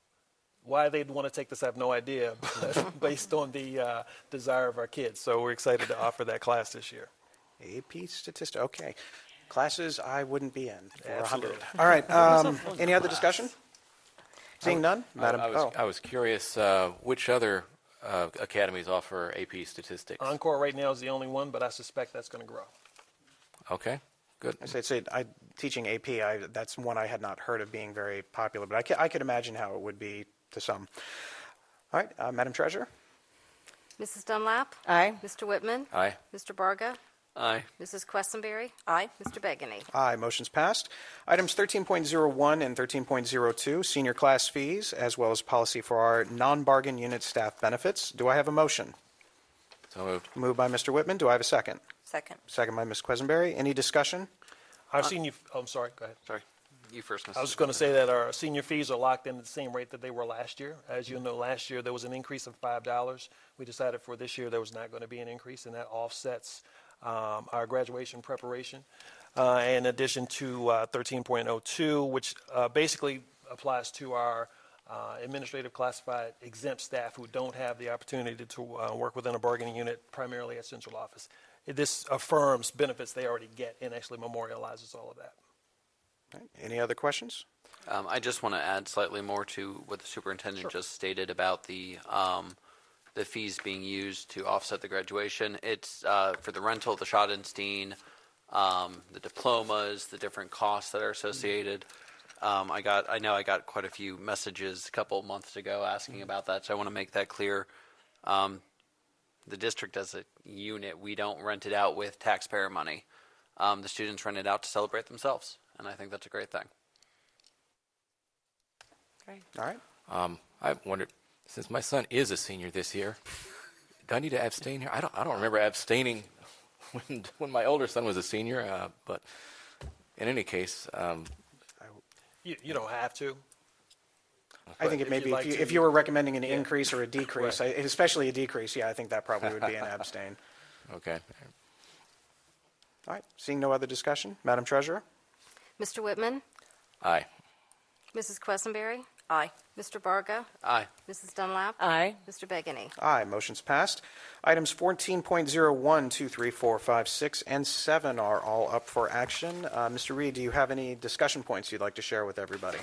why they'd want to take this, I have no idea, but based on the uh, desire of our kids. So we're excited to offer that class this year. A P statistics. Okay. Classes I wouldn't be in for one hundred. Absolutely. All right. Um, any other discussion? Seeing none, I, Madam. I was, oh. I was curious, uh, which other uh, academies offer A P statistics? Encore right now is the only one, but I suspect that's going to grow. Okay, good. I say, say I, teaching A P, I, that's one I had not heard of being very popular, but I, ca- I could imagine how it would be to some. All right, uh, Madam Treasurer? Missus Dunlap? Aye. Mister Whitman? Aye. Mister Barga? Aye. Missus Quessenberry? Aye. Mister Begany? Aye, motion's passed. Items thirteen point oh one and thirteen point oh two, senior class fees, as well as policy for our non-bargain unit staff benefits. Do I have a motion? So moved. Moved by Mister Whitman. Do I have a second? Second. Second by Miz Quessenberry. Any discussion? Our senior, oh, I'm sorry, go ahead. Sorry. You first, Mister I was just going to say that our senior fees are locked in at the same rate that they were last year. As you know, last year there was an increase of five dollars. We decided for this year there was not going to be an increase, and that offsets um, our graduation preparation. Uh, in addition to uh, thirteen point oh two, which uh, basically applies to our uh, administrative classified exempt staff who don't have the opportunity to uh, work within a bargaining unit, primarily at central office. This affirms benefits they already get and actually memorializes all of that. All right, any other questions? Um, I just want to add slightly more to what the superintendent Sure. just stated about the um, the fees being used to offset the graduation. It's uh, for the rental, the Schottenstein, um, the diplomas, the different costs that are associated. Um, I got, I know I got quite a few messages a couple of months ago asking about that, so I want to make that clear. Um, the district as a unit, we don't rent it out with taxpayer money. Um, the students rent it out to celebrate themselves, and I think that's a great thing. Great. All right. Um, I wondered, since my son is a senior this year, do I need to abstain here? I don't. I don't remember abstaining when when my older son was a senior. Uh, but in any case, um, You, you don't have to. I think it if may you'd be, like if you, to, if you were recommending an yeah. increase or a decrease, I, especially a decrease, yeah, I think that probably would be an abstain. okay. All right, seeing no other discussion, Madam Treasurer? Mister Whitman? Aye. Missus Quessenberry? Aye. Mister Barga? Aye. Missus Dunlap? Aye. Mister Begany? Aye, motion's passed. Items fourteen point oh one, two, three, four, five, six, and seven are all up for action. Uh, Mister Reed, do you have any discussion points you'd like to share with everybody?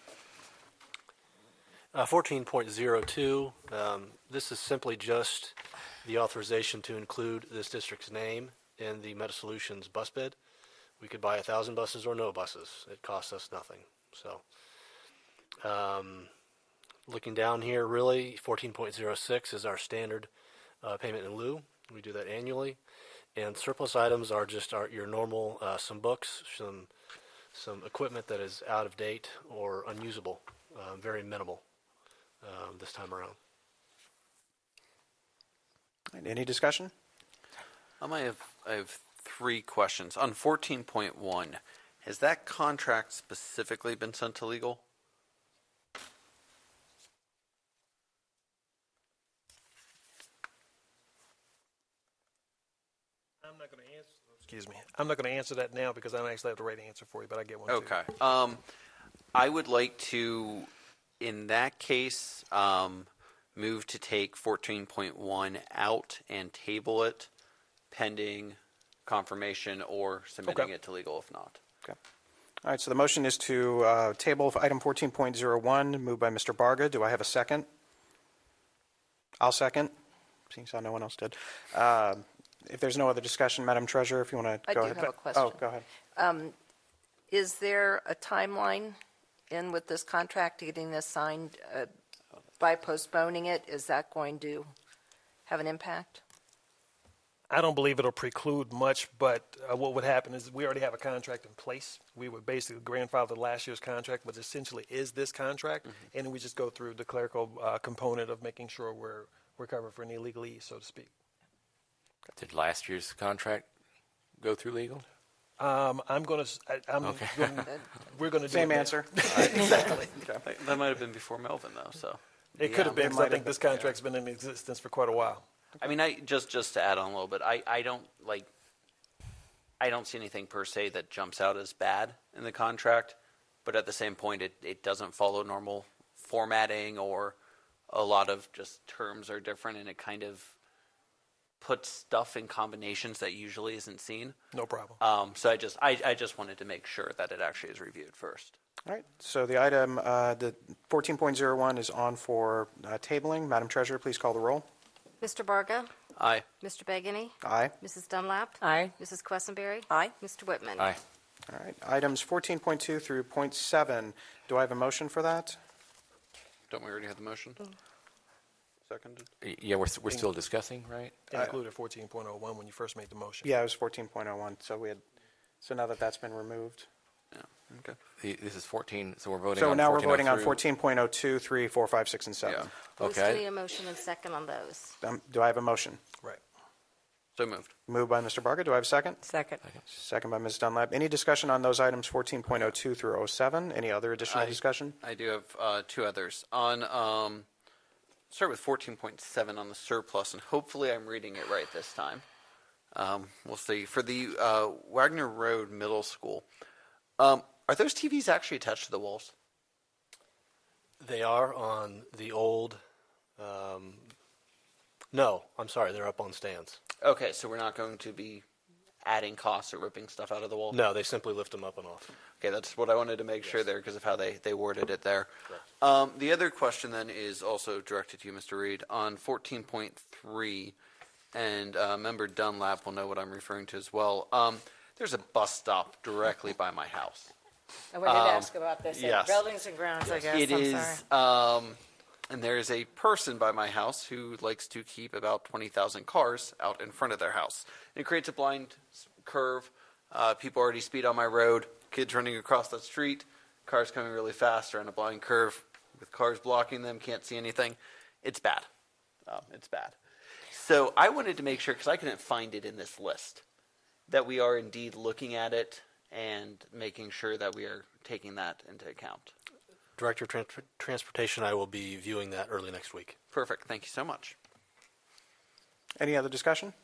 Uh, fourteen point oh two, um, this is simply just the authorization to include this district's name in the Meta Solutions bus bid. We could buy a thousand buses or no buses. It costs us nothing. So, um, looking down here, really, fourteen point oh six is our standard uh, payment in lieu. We do that annually. And surplus items are just our, your normal, uh, some books, some some equipment that is out of date or unusable, uh, very minimal um, this time around. Any discussion? Um, I have I have three questions. On fourteen point one, has that contract specifically been sent to legal? I'm not going to answer. Excuse me. I'm not going to answer that now because I don't actually have the right answer for you, but I get one. Okay. Too. Um, I would like to, in that case, um, move to take fourteen point one out and table it pending confirmation or submitting Okay. it to legal if not. Okay. All right, so the motion is to uh, table item fourteen point oh one, moved by Mister Barga. Do I have a second? I'll second. Seeing as how no one else did. Uh, if there's no other discussion, Madam Treasurer, if you want to I go do ahead. have a question. Oh, go ahead. Um, Is there a timeline in with this contract to getting this signed? uh, By postponing it, is that going to have an impact? I don't believe it'll preclude much, but uh, what would happen is we already have a contract in place. We would basically grandfather last year's contract, which essentially is this contract, Mm-hmm. and we just go through the clerical uh, component of making sure we're we're covered for any legalese, so to speak. Did last year's contract go through legal? Um, I'm going to. I'm. Okay. Gonna, we're going to do Same it now. answer. Exactly. That, that might have been before Melvin though. So It Yeah, could have been it because might I have think been, this contract's been in existence for quite a while. I mean, I just just to add on a little bit, I, I don't like. I don't see anything per se that jumps out as bad in the contract, but at the same point, it, it doesn't follow normal formatting, or a lot of just terms are different, and it kind of puts stuff in combinations that usually isn't seen. No problem. Um, so I just I, I just wanted to make sure that it actually is reviewed first. All right, so the item, uh, the fourteen point oh one is on for uh, tabling. Madam Treasurer, please call the roll. Mister Barga? Aye. Mister Begany? Aye. Missus Dunlap? Aye. Missus Quessenberry? Aye. Mister Whitman? Aye. All right, items fourteen point two through point seven. Do I have a motion for that? Don't we already have the motion? Seconded. Y- Yeah, we're, s- we're still discussing, right? It included fourteen point oh one when you first made the motion. Yeah, it was fourteen point oh one, so we had, so now that that's been removed. Yeah. Okay. The- This is fourteen, so we're voting So on now we're fourteen oh voting on through- fourteen point oh two, three, four, five, six, and seven. Yeah. We still Okay. need a motion and second on those. Um, Do I have a motion? Right. So moved. Moved by Mister Barga. Do I have a second? Second. Second by Miz Dunlap. Any discussion on those items fourteen point oh two through oh seven? Any other additional I- discussion? I do have uh, two others. On um, start with fourteen point seven on the surplus, and hopefully I'm reading it right this time. Um, we'll see. For the uh, Wagner Road Middle School, um, are those T Vs actually attached to the walls? They are on the old. Um, no, I'm sorry, they're up on stands. Okay, so we're not going to be adding costs or ripping stuff out of the wall? No, they simply lift them up and off. Okay, that's what I wanted to make sure there because of how they, they worded it there. Um, the other question then is also directed to you, Mister Reed, on fourteen point three, and uh, Member Dunlap will know what I'm referring to as well. Um, there's a bus stop directly by my house. I wanted to Um, ask about this. yes. Buildings and grounds, I guess. It I'm is, sorry. um, and there is a person by my house who likes to keep about twenty thousand cars out in front of their house. And it creates a blind s- curve. Uh, people already speed on my road, kids running across the street, cars coming really fast around a blind curve with cars blocking them, can't see anything. It's bad. Um, it's bad. So I wanted to make sure, because I couldn't find it in this list, that we are indeed looking at it and making sure that we are taking that into account. Director of Trans- Transportation, I will be viewing that early next week. Perfect. Thank you so much. Any other discussion?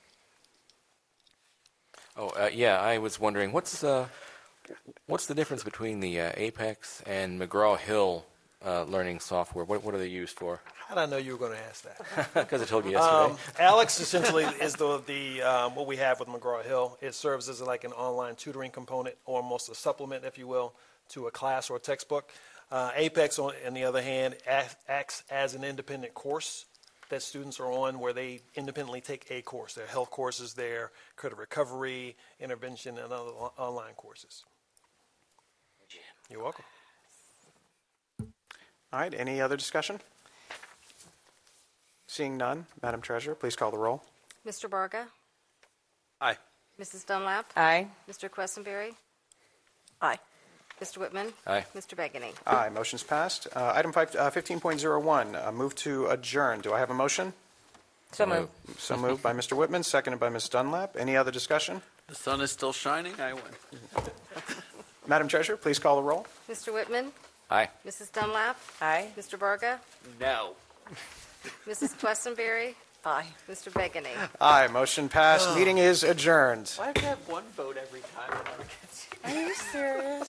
Oh, uh, yeah, I was wondering, what's uh, what's the difference between the uh, Apex and McGraw-Hill uh, learning software? What, what are they used for? How did I know you were going to ask that? Because I told you yesterday. Um, Alex essentially is the the um, what we have with McGraw-Hill. It serves as like an online tutoring component, or almost a supplement, if you will, to a class or a textbook. Uh, Apex, on, on the other hand, acts, acts as an independent course that students are on, where they independently take a course. There are health courses there, credit recovery, intervention, and other o- online courses. You're welcome. All right, any other discussion? Seeing none, Madam Treasurer, please call the roll. Mister Barga? Aye. Missus Dunlap? Aye. Mister Quessenberry? Aye. Mister Whitman? Aye. Mister Begany? Aye, motion's passed. Uh, Item five- uh, fifteen point oh one, uh, move to adjourn. Do I have a motion? So moved. So moved by Mister Whitman, seconded by Miz Dunlap. Any other discussion? The sun is still shining. I win. Madam Treasurer, please call the roll. Mister Whitman? Aye. Missus Dunlap? Aye. Mister Barga? No. Missus Questenberry? Aye. Mister Begany? Aye, motion passed. Meeting is adjourned. Why do I have one vote every time? Are you serious?